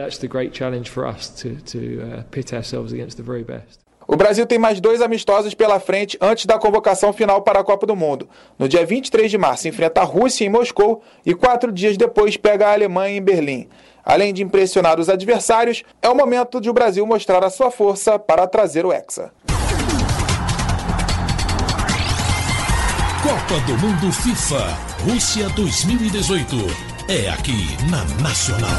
O Brasil tem mais 2 amistosos pela frente antes da convocação final para a Copa do Mundo. No dia 23 de março, enfrenta a Rússia em Moscou e 4 dias depois pega a Alemanha em Berlim. Além de impressionar os adversários, é o momento de o Brasil mostrar a sua força para trazer o Hexa. Copa do Mundo FIFA Rússia 2018. É aqui na Nacional.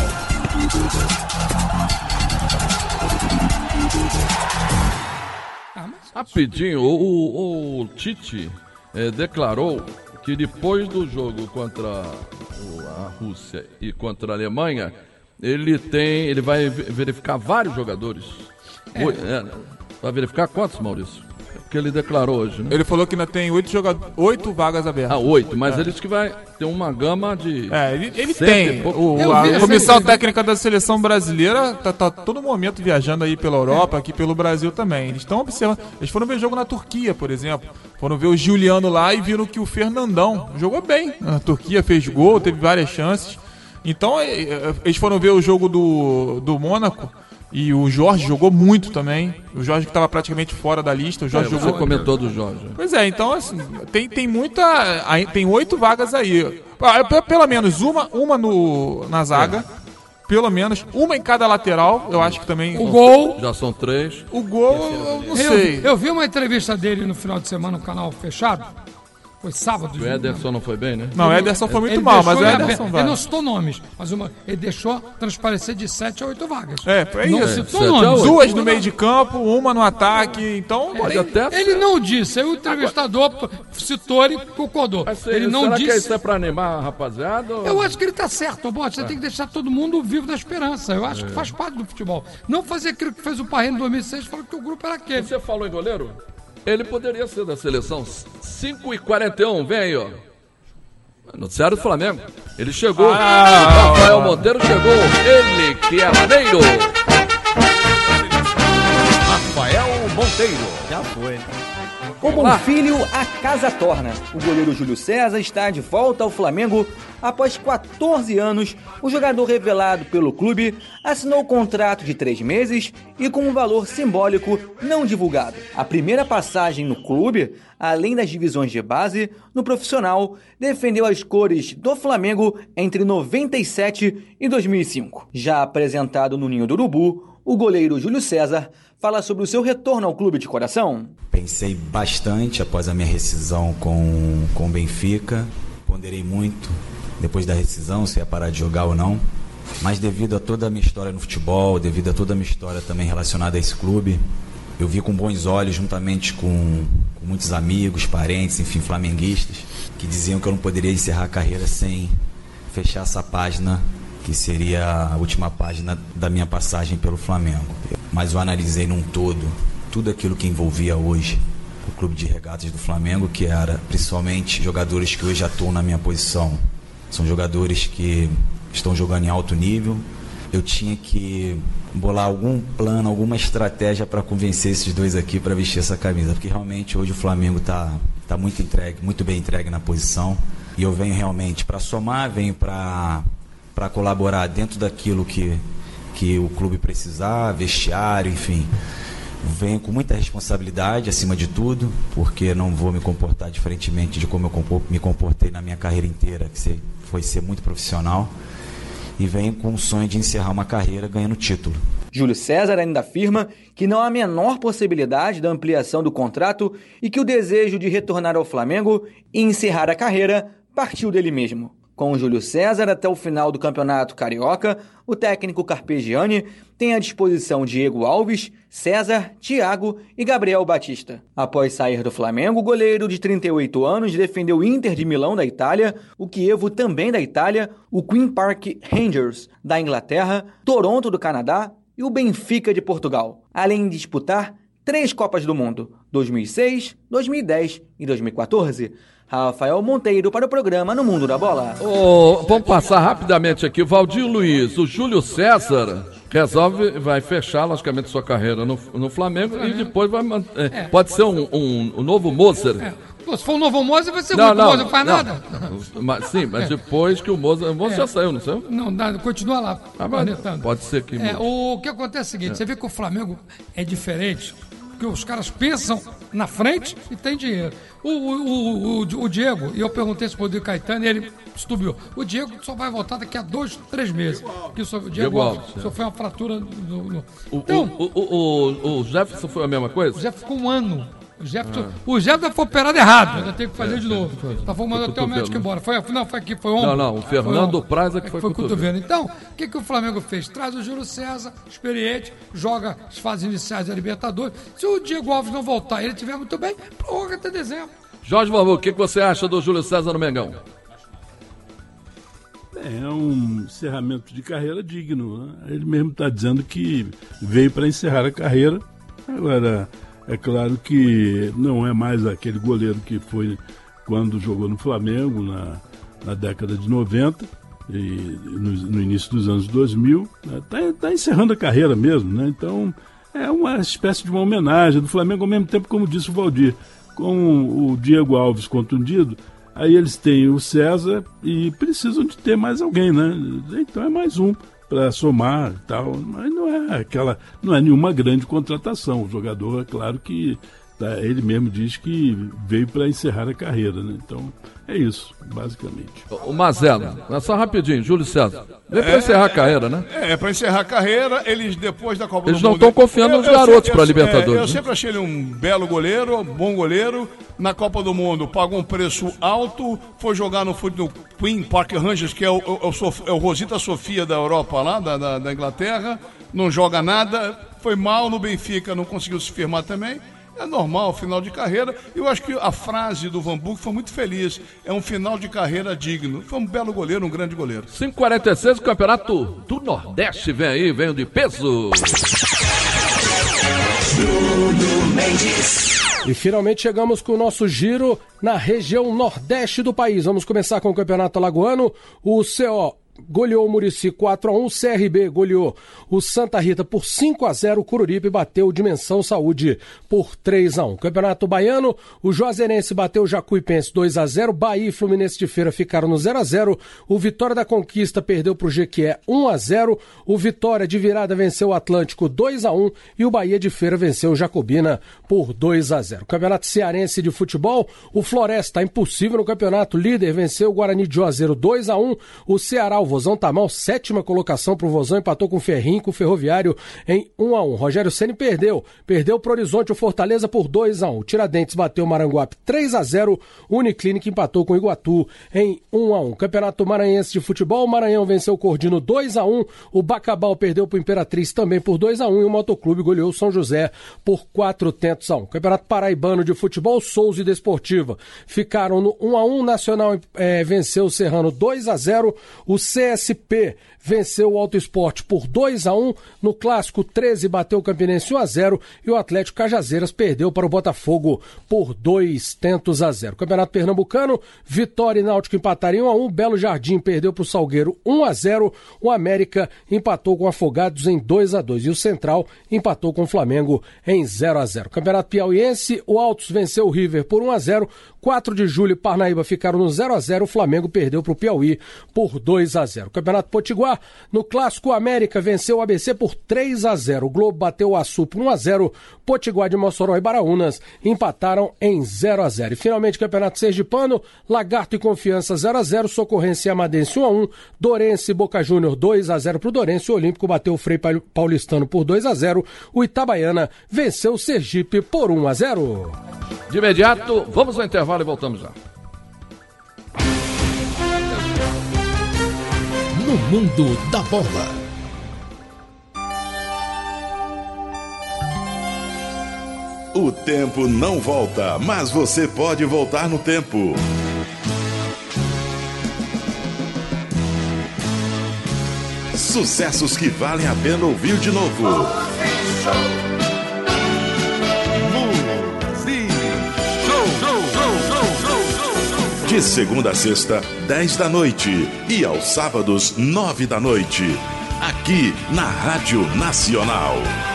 Rapidinho, o Tite declarou que depois do jogo contra a Rússia e contra a Alemanha, ele vai verificar vários jogadores. Vai verificar quantos, Maurício? Que ele declarou hoje, né? Ele falou que ainda tem 8 vagas abertas. 8, mas ele disse que vai ter uma gama de... Ele tem. A comissão técnica da seleção brasileira tá todo momento viajando aí pela Europa, aqui pelo Brasil também. Eles estão observando. Eles foram ver jogo na Turquia, por exemplo. Foram ver o Giuliano lá e viram que o Fernandão jogou bem. Na Turquia fez gol, teve várias chances. Então, eles foram ver o jogo do Mônaco. E o Jorge jogou muito também. O Jorge que estava praticamente fora da lista. O Jorge jogou... Você comentou do Jorge. Pois é, então assim, tem muita... Tem 8 vagas aí. Pelo menos uma na zaga. Pelo menos uma em cada lateral. Eu acho que também... O gol... Já são 3. O gol, eu não sei. Eu vi uma entrevista dele no final de semana no canal fechado. Foi sábado. O Ederson não foi bem, né? Não, o Ederson foi muito mal, mas o Ederson vai. Ele não citou nomes, mas ele deixou transparecer de 7 a 8 vagas. Não citou nomes. 2 no meio de campo, uma no ataque, então... Ele não disse, aí o entrevistador citou, ele concordou. Ele não será disse... que isso é pra animar a rapaziada? Ou... Eu acho que ele tá certo, Bote. Você tem que deixar todo mundo vivo da esperança. Eu acho que faz parte do futebol. Não fazer aquilo que fez o Parreira em 2006, falou que o grupo era aquele. Você falou em goleiro? Ele poderia ser da seleção. 5h41, vem aí, ó. Noticiário do Flamengo. Ele chegou. Rafael Monteiro chegou. Ele que é maneiro. Rafael Monteiro. Já foi. Com Bom Filho, a casa torna. O goleiro Júlio César está de volta ao Flamengo. Após 14 anos, o jogador revelado pelo clube assinou contrato de 3 meses e com um valor simbólico não divulgado. A primeira passagem no clube, além das divisões de base, no profissional, defendeu as cores do Flamengo entre 97 e 2005. Já apresentado no Ninho do Urubu, o goleiro Júlio César fala sobre o seu retorno ao clube de coração. Pensei bastante após a minha rescisão com o Benfica, ponderei muito depois da rescisão se ia parar de jogar ou não, mas devido a toda a minha história no futebol, devido a toda a minha história também relacionada a esse clube, eu vi com bons olhos, juntamente com muitos amigos, parentes, enfim, flamenguistas, que diziam que eu não poderia encerrar a carreira sem fechar essa página, que seria a última página da minha passagem pelo Flamengo. Mas eu analisei num todo, tudo aquilo que envolvia hoje o Clube de Regatas do Flamengo, que era principalmente jogadores que hoje atuam na minha posição. São jogadores que estão jogando em alto nível. Eu tinha que bolar algum plano, alguma estratégia para convencer esses dois aqui para vestir essa camisa, porque realmente hoje o Flamengo está muito entregue, muito bem entregue na posição, e eu venho realmente para somar, venho para colaborar dentro daquilo que o clube precisar, vestiário, enfim. Venho com muita responsabilidade acima de tudo, porque não vou me comportar diferentemente de como eu me comportei na minha carreira inteira, que foi ser muito profissional, e venho com o sonho de encerrar uma carreira ganhando título. Júlio César ainda afirma que não há a menor possibilidade da ampliação do contrato e que o desejo de retornar ao Flamengo e encerrar a carreira partiu dele mesmo. Com o Júlio César até o final do Campeonato Carioca, o técnico Carpegiani tem à disposição Diego Alves, César, Thiago e Gabriel Batista. Após sair do Flamengo, o goleiro de 38 anos defendeu o Inter de Milão da Itália, o Chievo também da Itália, o Queen Park Rangers da Inglaterra, Toronto do Canadá e o Benfica de Portugal, além de disputar 3 Copas do Mundo, 2006, 2010 e 2014. Rafael Monteiro para o programa No Mundo da Bola. Vamos passar rapidamente aqui. Valdir Luiz, o Júlio César vai fechar, logicamente, sua carreira no Flamengo e depois vai manter. Pode ser um novo Mozart. Se for um novo Mozart, vai ser muito. O Mozart não faz nada. Mas depois que o Mozart já saiu, não saiu? Não, continua lá. Pode ser que o que acontece é o seguinte, você vê que o Flamengo é diferente, porque os caras pensam na frente e tem dinheiro. O Diego, e eu perguntei se o Rodrigo Caetano, e ele estubiou. O Diego só vai voltar daqui a 2, 3 meses. Porque o Diego Alves sofreu uma fratura Então, o Jefferson foi a mesma coisa? O Jefferson ficou um ano. O Jefferson foi operado errado, ainda tem que fazer de novo. Tá mandando até o médico embora. Foi aqui, foi ontem. Não, o Fernando Praz é que foi cotovelo. Então, o que o Flamengo fez? Traz o Júlio César, experiente, joga as fases iniciais da Libertadores. Se o Diego Alves não voltar e ele estiver muito bem, prorroga até dezembro. Jorge Mamu, o que você acha do Júlio César no Mengão? É um encerramento de carreira digno, né? Ele mesmo está dizendo que veio para encerrar a carreira. Agora, é claro que não é mais aquele goleiro que foi quando jogou no Flamengo na década de 90 e no início dos anos 2000. Tá encerrando a carreira mesmo, né? Então é uma espécie de uma homenagem do Flamengo, ao mesmo tempo, como disse o Valdir, com o Diego Alves contundido. Aí eles têm o César e precisam de ter mais alguém, né? Então é mais um para somar e tal, mas não é nenhuma grande contratação. O jogador, é claro que ele mesmo diz que veio para encerrar a carreira, né? Então é isso, basicamente. O Mazella, só rapidinho, Júlio César, veio para encerrar a carreira, né? Para encerrar a carreira, eles depois da Copa do Mundo... Eles não estão confiando nos garotos para a Libertadores. Eu sempre achei ele um belo goleiro, bom goleiro. Na Copa do Mundo pagou um preço alto, foi jogar no Queen Park Rangers, que é o Rosita Sofia da Europa lá, da Inglaterra, não joga nada, foi mal no Benfica, não conseguiu se firmar também. É normal, final de carreira. Eu acho que a frase do Van Burg foi muito feliz. É um final de carreira digno. Foi um belo goleiro, um grande goleiro. 5h46, o Campeonato do Nordeste vem aí, vem de peso. E finalmente chegamos com o nosso giro na região nordeste do país. Vamos começar com o Campeonato Alagoano. O CO goleou o Muricy 4-1, CRB goleou o Santa Rita por 5-0, Coruripe bateu o Dimensão Saúde por 3-1. Campeonato Baiano, o Juazeirense bateu o Jacuipense 2-0, Bahia e Fluminense de Feira ficaram no 0-0, o Vitória da Conquista perdeu para o Jequié 1-0, o Vitória de virada venceu o Atlântico 2-1 e o Bahia de Feira venceu o Jacobina por 2-0. Campeonato Cearense de Futebol, o Floresta impossível no campeonato, líder venceu o Guarani de Juazeiro 2-1, o Ceará, o Vozão tá mal, 7ª colocação pro Vozão, empatou com o Ferrinho, com o Ferroviário em 1-1. Rogério Ceni perdeu pro Horizonte o Fortaleza por 2-1. Tiradentes bateu o Maranguape 3-0, Uniclinic empatou com o Iguatu em 1-1. Campeonato Maranhense de Futebol, o Maranhão venceu o Cordino 2-1, o Bacabal perdeu pro Imperatriz também por 2-1 e o Motoclube goleou o São José por 4-1. Campeonato Paraibano de Futebol, Souza e Desportiva ficaram no 1-1, Nacional venceu o Serrano 2-0, o CSP venceu o Alto Esporte por 2-1, no Clássico 13 bateu o Campinense 1-0 e o Atlético Cajazeiras perdeu para o Botafogo por 2-0. Campeonato Pernambucano, Vitória e Náutico empataram em 1-1, Belo Jardim perdeu para o Salgueiro 1-0, o América empatou com o Afogados em 2-2 e o Central empatou com o Flamengo em 0-0. Campeonato Piauiense, o Altos venceu o River por 1-0, 4 de julho e Parnaíba ficaram no 0-0, o Flamengo perdeu para o Piauí por 2-0. Campeonato Potiguar, no Clássico, o América venceu o ABC por 3-0, o Globo bateu o Açu por 1-0, Potiguar de Mossoró e Baraúnas empataram em 0-0. E finalmente, Campeonato Sergipano, Lagarto e Confiança 0-0, Socorrense e Amadense 1-1, Dourense e Boca Júnior 2-0 para o Dourense, o Olímpico bateu o Frei Paulistano por 2-0, o Itabaiana venceu o Sergipe por 1-0. De imediato, vamos ao intervalo e voltamos já. No mundo da bola. O tempo não volta, mas você pode voltar no tempo. Sucessos que valem a pena ouvir de novo. De segunda a sexta, 10 da noite. E aos sábados, 9 da noite. Aqui na Rádio Nacional.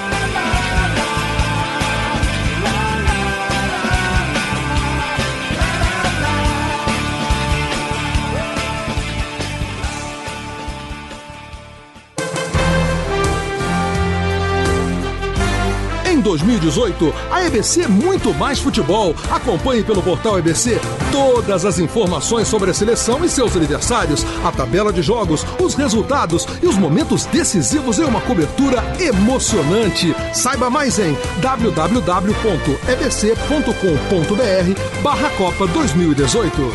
Em 2018, a EBC é muito mais futebol. Acompanhe pelo portal EBC todas as informações sobre a seleção e seus adversários, a tabela de jogos, os resultados e os momentos decisivos em uma cobertura emocionante. Saiba mais em www.ebc.com.br/Copa 2018.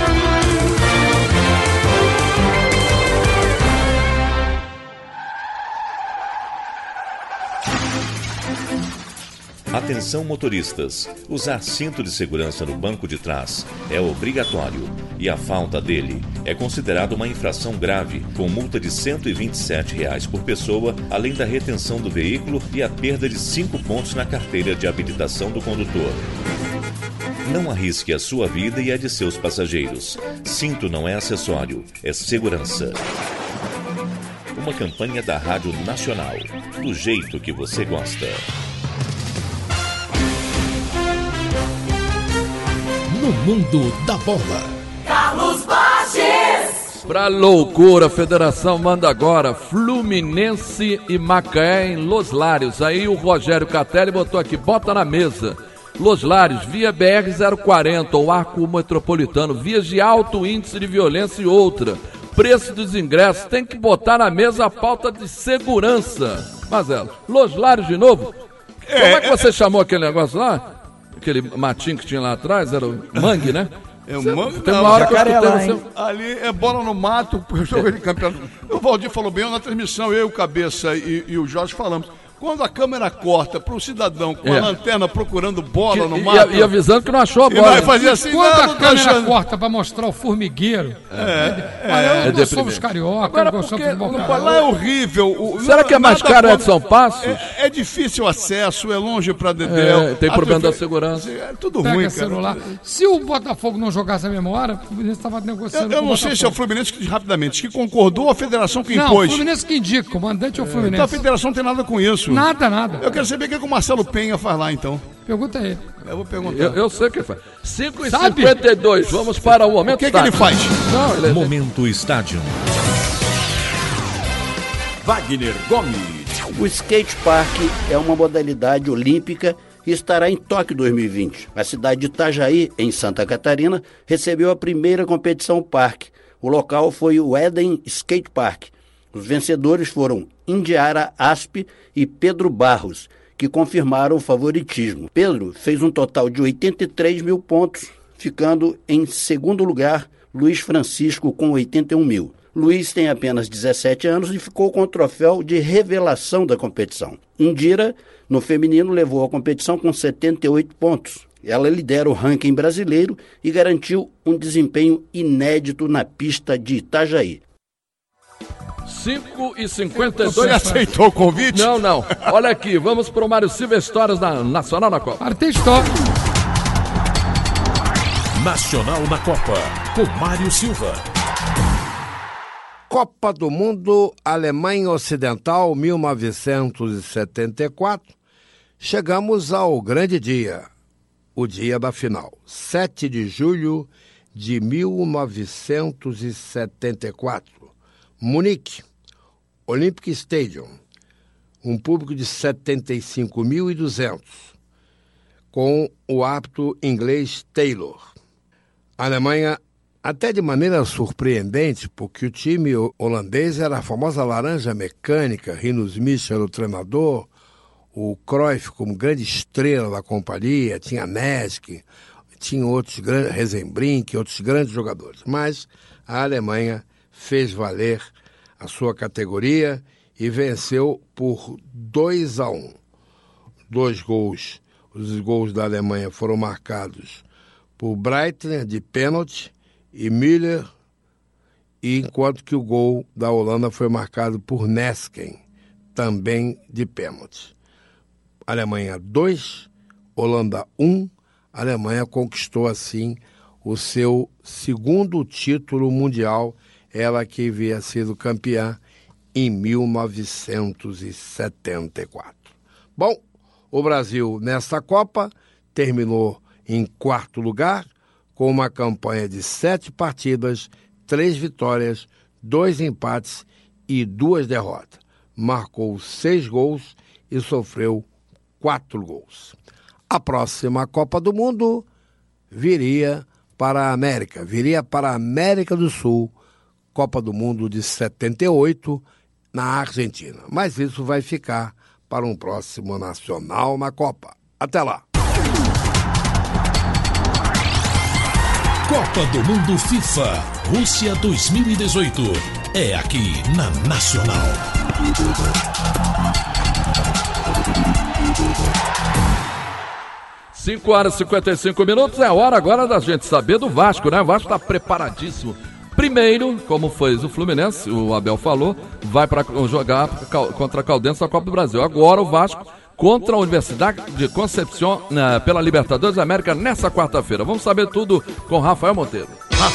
Atenção motoristas, usar cinto de segurança no banco de trás é obrigatório e a falta dele é considerada uma infração grave, com multa de R$ 127 por pessoa, além da retenção do veículo e a perda de 5 pontos na carteira de habilitação do condutor. Não arrisque a sua vida e a de seus passageiros. Cinto não é acessório, é segurança. Uma campanha da Rádio Nacional, do jeito que você gosta. No mundo da bola. Carlos Borges! Pra loucura, a federação manda agora Fluminense e Macaé em Los Lários. Aí o Rogério Catelli botou aqui, bota na mesa. Los Lários, via BR-040 ou Arco Metropolitano, vias de alto índice de violência e outra. Preço dos ingressos, tem que botar na mesa a pauta de segurança. Mazelo, Los Lários de novo? Como é que você chamou aquele negócio lá? Aquele matinho que tinha lá atrás, era o mangue, né? É o mangue? Tem uma hora que eu ali é bola no mato, jogo de campeonato. O Valdir falou bem na transmissão, eu, o Cabeça e o Jorge falamos. Quando a câmera corta para o cidadão com a lanterna procurando bola no mato... E avisando que não achou a bola. E vai fazer assim, quando a câmera corta para mostrar o formigueiro... Nós somos carioca, nós gostamos de futebol. Lá é horrível. Será que é mais caro o Edson Passos? É difícil o acesso, é longe para Dedéu. Tem problema da segurança. É tudo Pega ruim, cara. Celular. Se o Botafogo não jogasse a mesma hora, o Fluminense estava negociando Eu não sei se é o Fluminense, rapidamente, que concordou ou a federação que impôs. Não, o Fluminense que indica, o comandante é o Fluminense. Então a federação não tem nada com isso. Nada. Eu quero saber o que o Marcelo Penha faz lá, então. Pergunta aí. Eu vou perguntar. Eu sei o que ele faz. 5h52, vamos para o Momento Estádio. O que ele faz? Momento Estádio. Wagner Gomes. O skate park é uma modalidade olímpica e estará em Tóquio 2020. A cidade de Itajaí, em Santa Catarina, recebeu a primeira competição parque. O local foi o Eden Skate Park. Os vencedores foram Indiara Aspe e Pedro Barros, que confirmaram o favoritismo. Pedro fez um total de 83 mil pontos, ficando em segundo lugar Luiz Francisco com 81 mil. Luiz tem apenas 17 anos e ficou com o troféu de revelação da competição. Indira, no feminino, levou a competição com 78 pontos. Ela lidera o ranking brasileiro e garantiu um desempenho inédito na pista de Itajaí. 5h52. Você aceitou o convite? Não. Olha aqui, vamos para o Mário Silva Histórias da Nacional na Copa. Nacional na Copa, com Mário Silva. Copa do Mundo, Alemanha Ocidental, 1974. Chegamos ao grande dia, o dia da final. 7 de julho de 1974. Munique, Olympic Stadium. Um público de 75.200, com o árbitro inglês Taylor. A Alemanha, até de maneira surpreendente, porque o time holandês era a famosa laranja mecânica, Rinus Michel, o treinador, o Cruyff como grande estrela da companhia, tinha Nesk, tinha outros grandes, Rezenbrink, outros grandes jogadores. Mas a Alemanha fez valer a sua categoria e venceu por 2-1. Os gols da Alemanha foram marcados por Breitner de pênalti e Müller, enquanto que o gol da Holanda foi marcado por Nesken, também de pênalti. Alemanha 2, Holanda 1. A Alemanha conquistou assim o seu segundo título mundial, ela que havia sido campeã em 1974. Bom, o Brasil nesta Copa terminou em quarto lugar, com uma campanha de 7 partidas, 3 vitórias, 2 empates e 2 derrotas. Marcou 6 gols e sofreu 4 gols. A próxima Copa do Mundo viria para a América do Sul, Copa do Mundo de 78, na Argentina. Mas isso vai ficar para um próximo Nacional na Copa. Até lá! Copa do Mundo FIFA, Rússia 2018. É aqui na Nacional. 5h55. É hora agora da gente saber do Vasco, né? O Vasco está preparadíssimo. Primeiro, como foi o Fluminense, o Abel falou, vai para jogar contra a Caldense na Copa do Brasil. Agora o Vasco contra a Universidade de Concepción pela Libertadores da América nessa quarta-feira. Vamos saber tudo com Rafael Monteiro.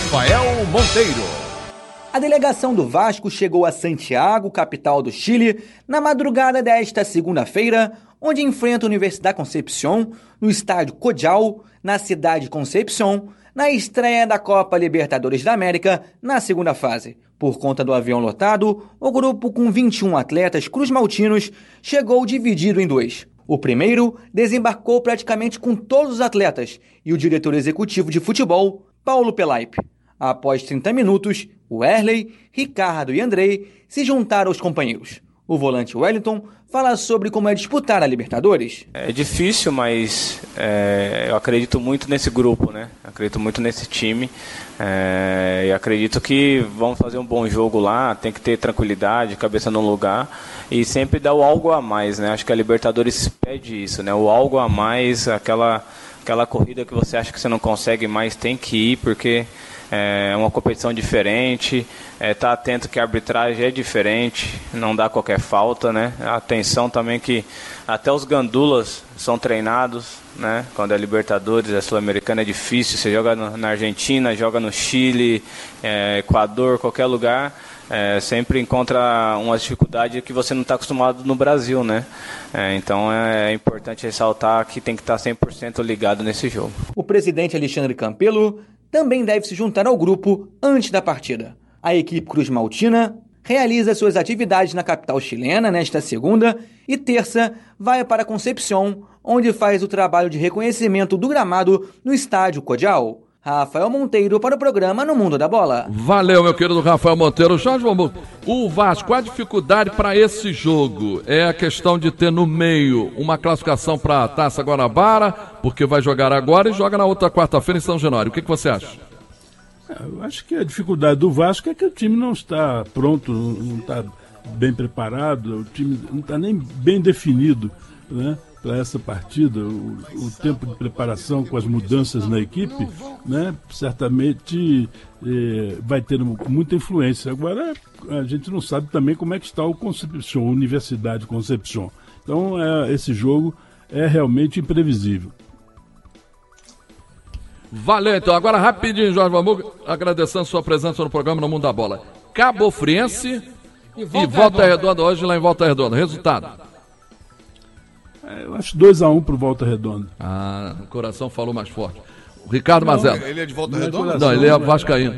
A delegação do Vasco chegou a Santiago, capital do Chile, na madrugada desta segunda-feira, onde enfrenta a Universidade Concepción no estádio Codial, na cidade de Concepción, na estreia da Copa Libertadores da América na segunda fase. Por conta do avião lotado, o grupo com 21 atletas cruzmaltinos chegou dividido em 2. O primeiro desembarcou praticamente com todos os atletas e o diretor executivo de futebol, Paulo Pelaipe. Após 30 minutos, o Erley, Ricardo e Andrei se juntaram aos companheiros. O volante Wellington fala sobre como é disputar a Libertadores. É difícil, mas eu acredito muito nesse grupo, né? Acredito muito nesse time. E acredito que vamos fazer um bom jogo lá, tem que ter tranquilidade, cabeça no lugar e sempre dar o algo a mais, né? Acho que a Libertadores pede isso, né? O algo a mais, aquela corrida que você acha que você não consegue mais, tem que ir, porque é uma competição diferente, tá atento que a arbitragem é diferente, não dá qualquer falta, né? Atenção também que até os gandulas são treinados, né? Quando é Libertadores, é Sul-Americana, é difícil, você joga na Argentina, joga no Chile, Equador, qualquer lugar, sempre encontra uma dificuldade que você não está acostumado no Brasil, né? Então é importante ressaltar que tem que estar 100% ligado nesse jogo. O presidente Alexandre Campelo também deve se juntar ao grupo antes da partida. A equipe cruzmaltina realiza suas atividades na capital chilena nesta segunda e terça vai para Concepción, onde faz o trabalho de reconhecimento do gramado no estádio Codial. Rafael Monteiro para o programa No Mundo da Bola. Valeu, meu querido Rafael Monteiro. Jorge Mamuco, o Vasco, qual a dificuldade para esse jogo? É a questão de ter no meio uma classificação para a Taça Guanabara, porque vai jogar agora e joga na outra quarta-feira em São Januário. O que você acha? Eu acho que a dificuldade do Vasco é que o time não está pronto, não está bem preparado, o time não está nem bem definido, né, para essa partida. O tempo de preparação com as mudanças na equipe, né, certamente vai ter muita influência. Agora, a gente não sabe também como é que está o Concepción, a Universidade de Concepción. Então, esse jogo é realmente imprevisível. Valeu, então. Agora, rapidinho, Jorge Mamuco, agradecendo sua presença no programa No Mundo da Bola. Cabo Friense e Volta Redonda, hoje lá em Volta Redonda. Resultado? Eu acho 2-1 pro Volta Redonda. O coração falou mais forte. O Ricardo Mazella. Ele é de Volta Redonda? Não, ele é vascaíno.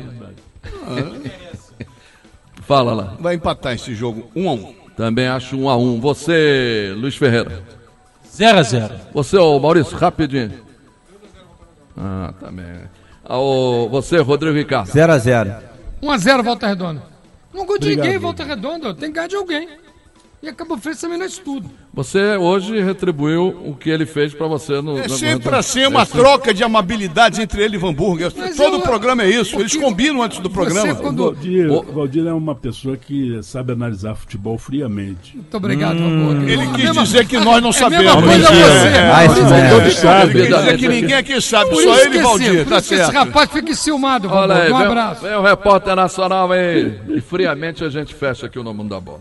Fala lá. Vai empatar esse jogo 1-1. Também acho 1-1. Você, Luiz Ferreira? 0-0. Você, Maurício, rapidinho. Também. Você, Rodrigo Ricardo? 0-0. 1-0, Volta Redonda. Não gol de ninguém, Volta Redonda. Tem que ganhar de alguém. E a Cabo Friense também não é isso tudo. Você hoje retribuiu o que ele fez pra você no... É sempre assim, uma troca de amabilidades entre ele e Van Burger. Todo o programa é isso, eles combinam antes do programa. O Valdir é uma pessoa que sabe analisar futebol friamente. Muito obrigado, Van Burger. Ele quis dizer que nós não sabemos. Ele quis dizer que ninguém aqui sabe, só ele e Valdir, tá certo. Esse rapaz fica enciumado, Van Burger. Um abraço. Vem o repórter nacional aí e friamente a gente fecha aqui o No Mundo da Bola.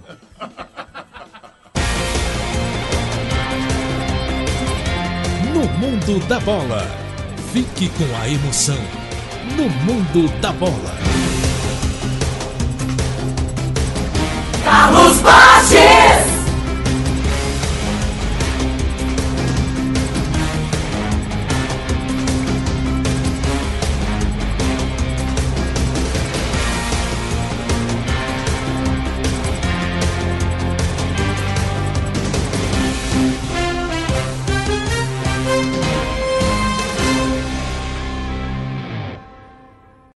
No Mundo da Bola. Fique com a emoção. No Mundo da Bola. Carlos Bate!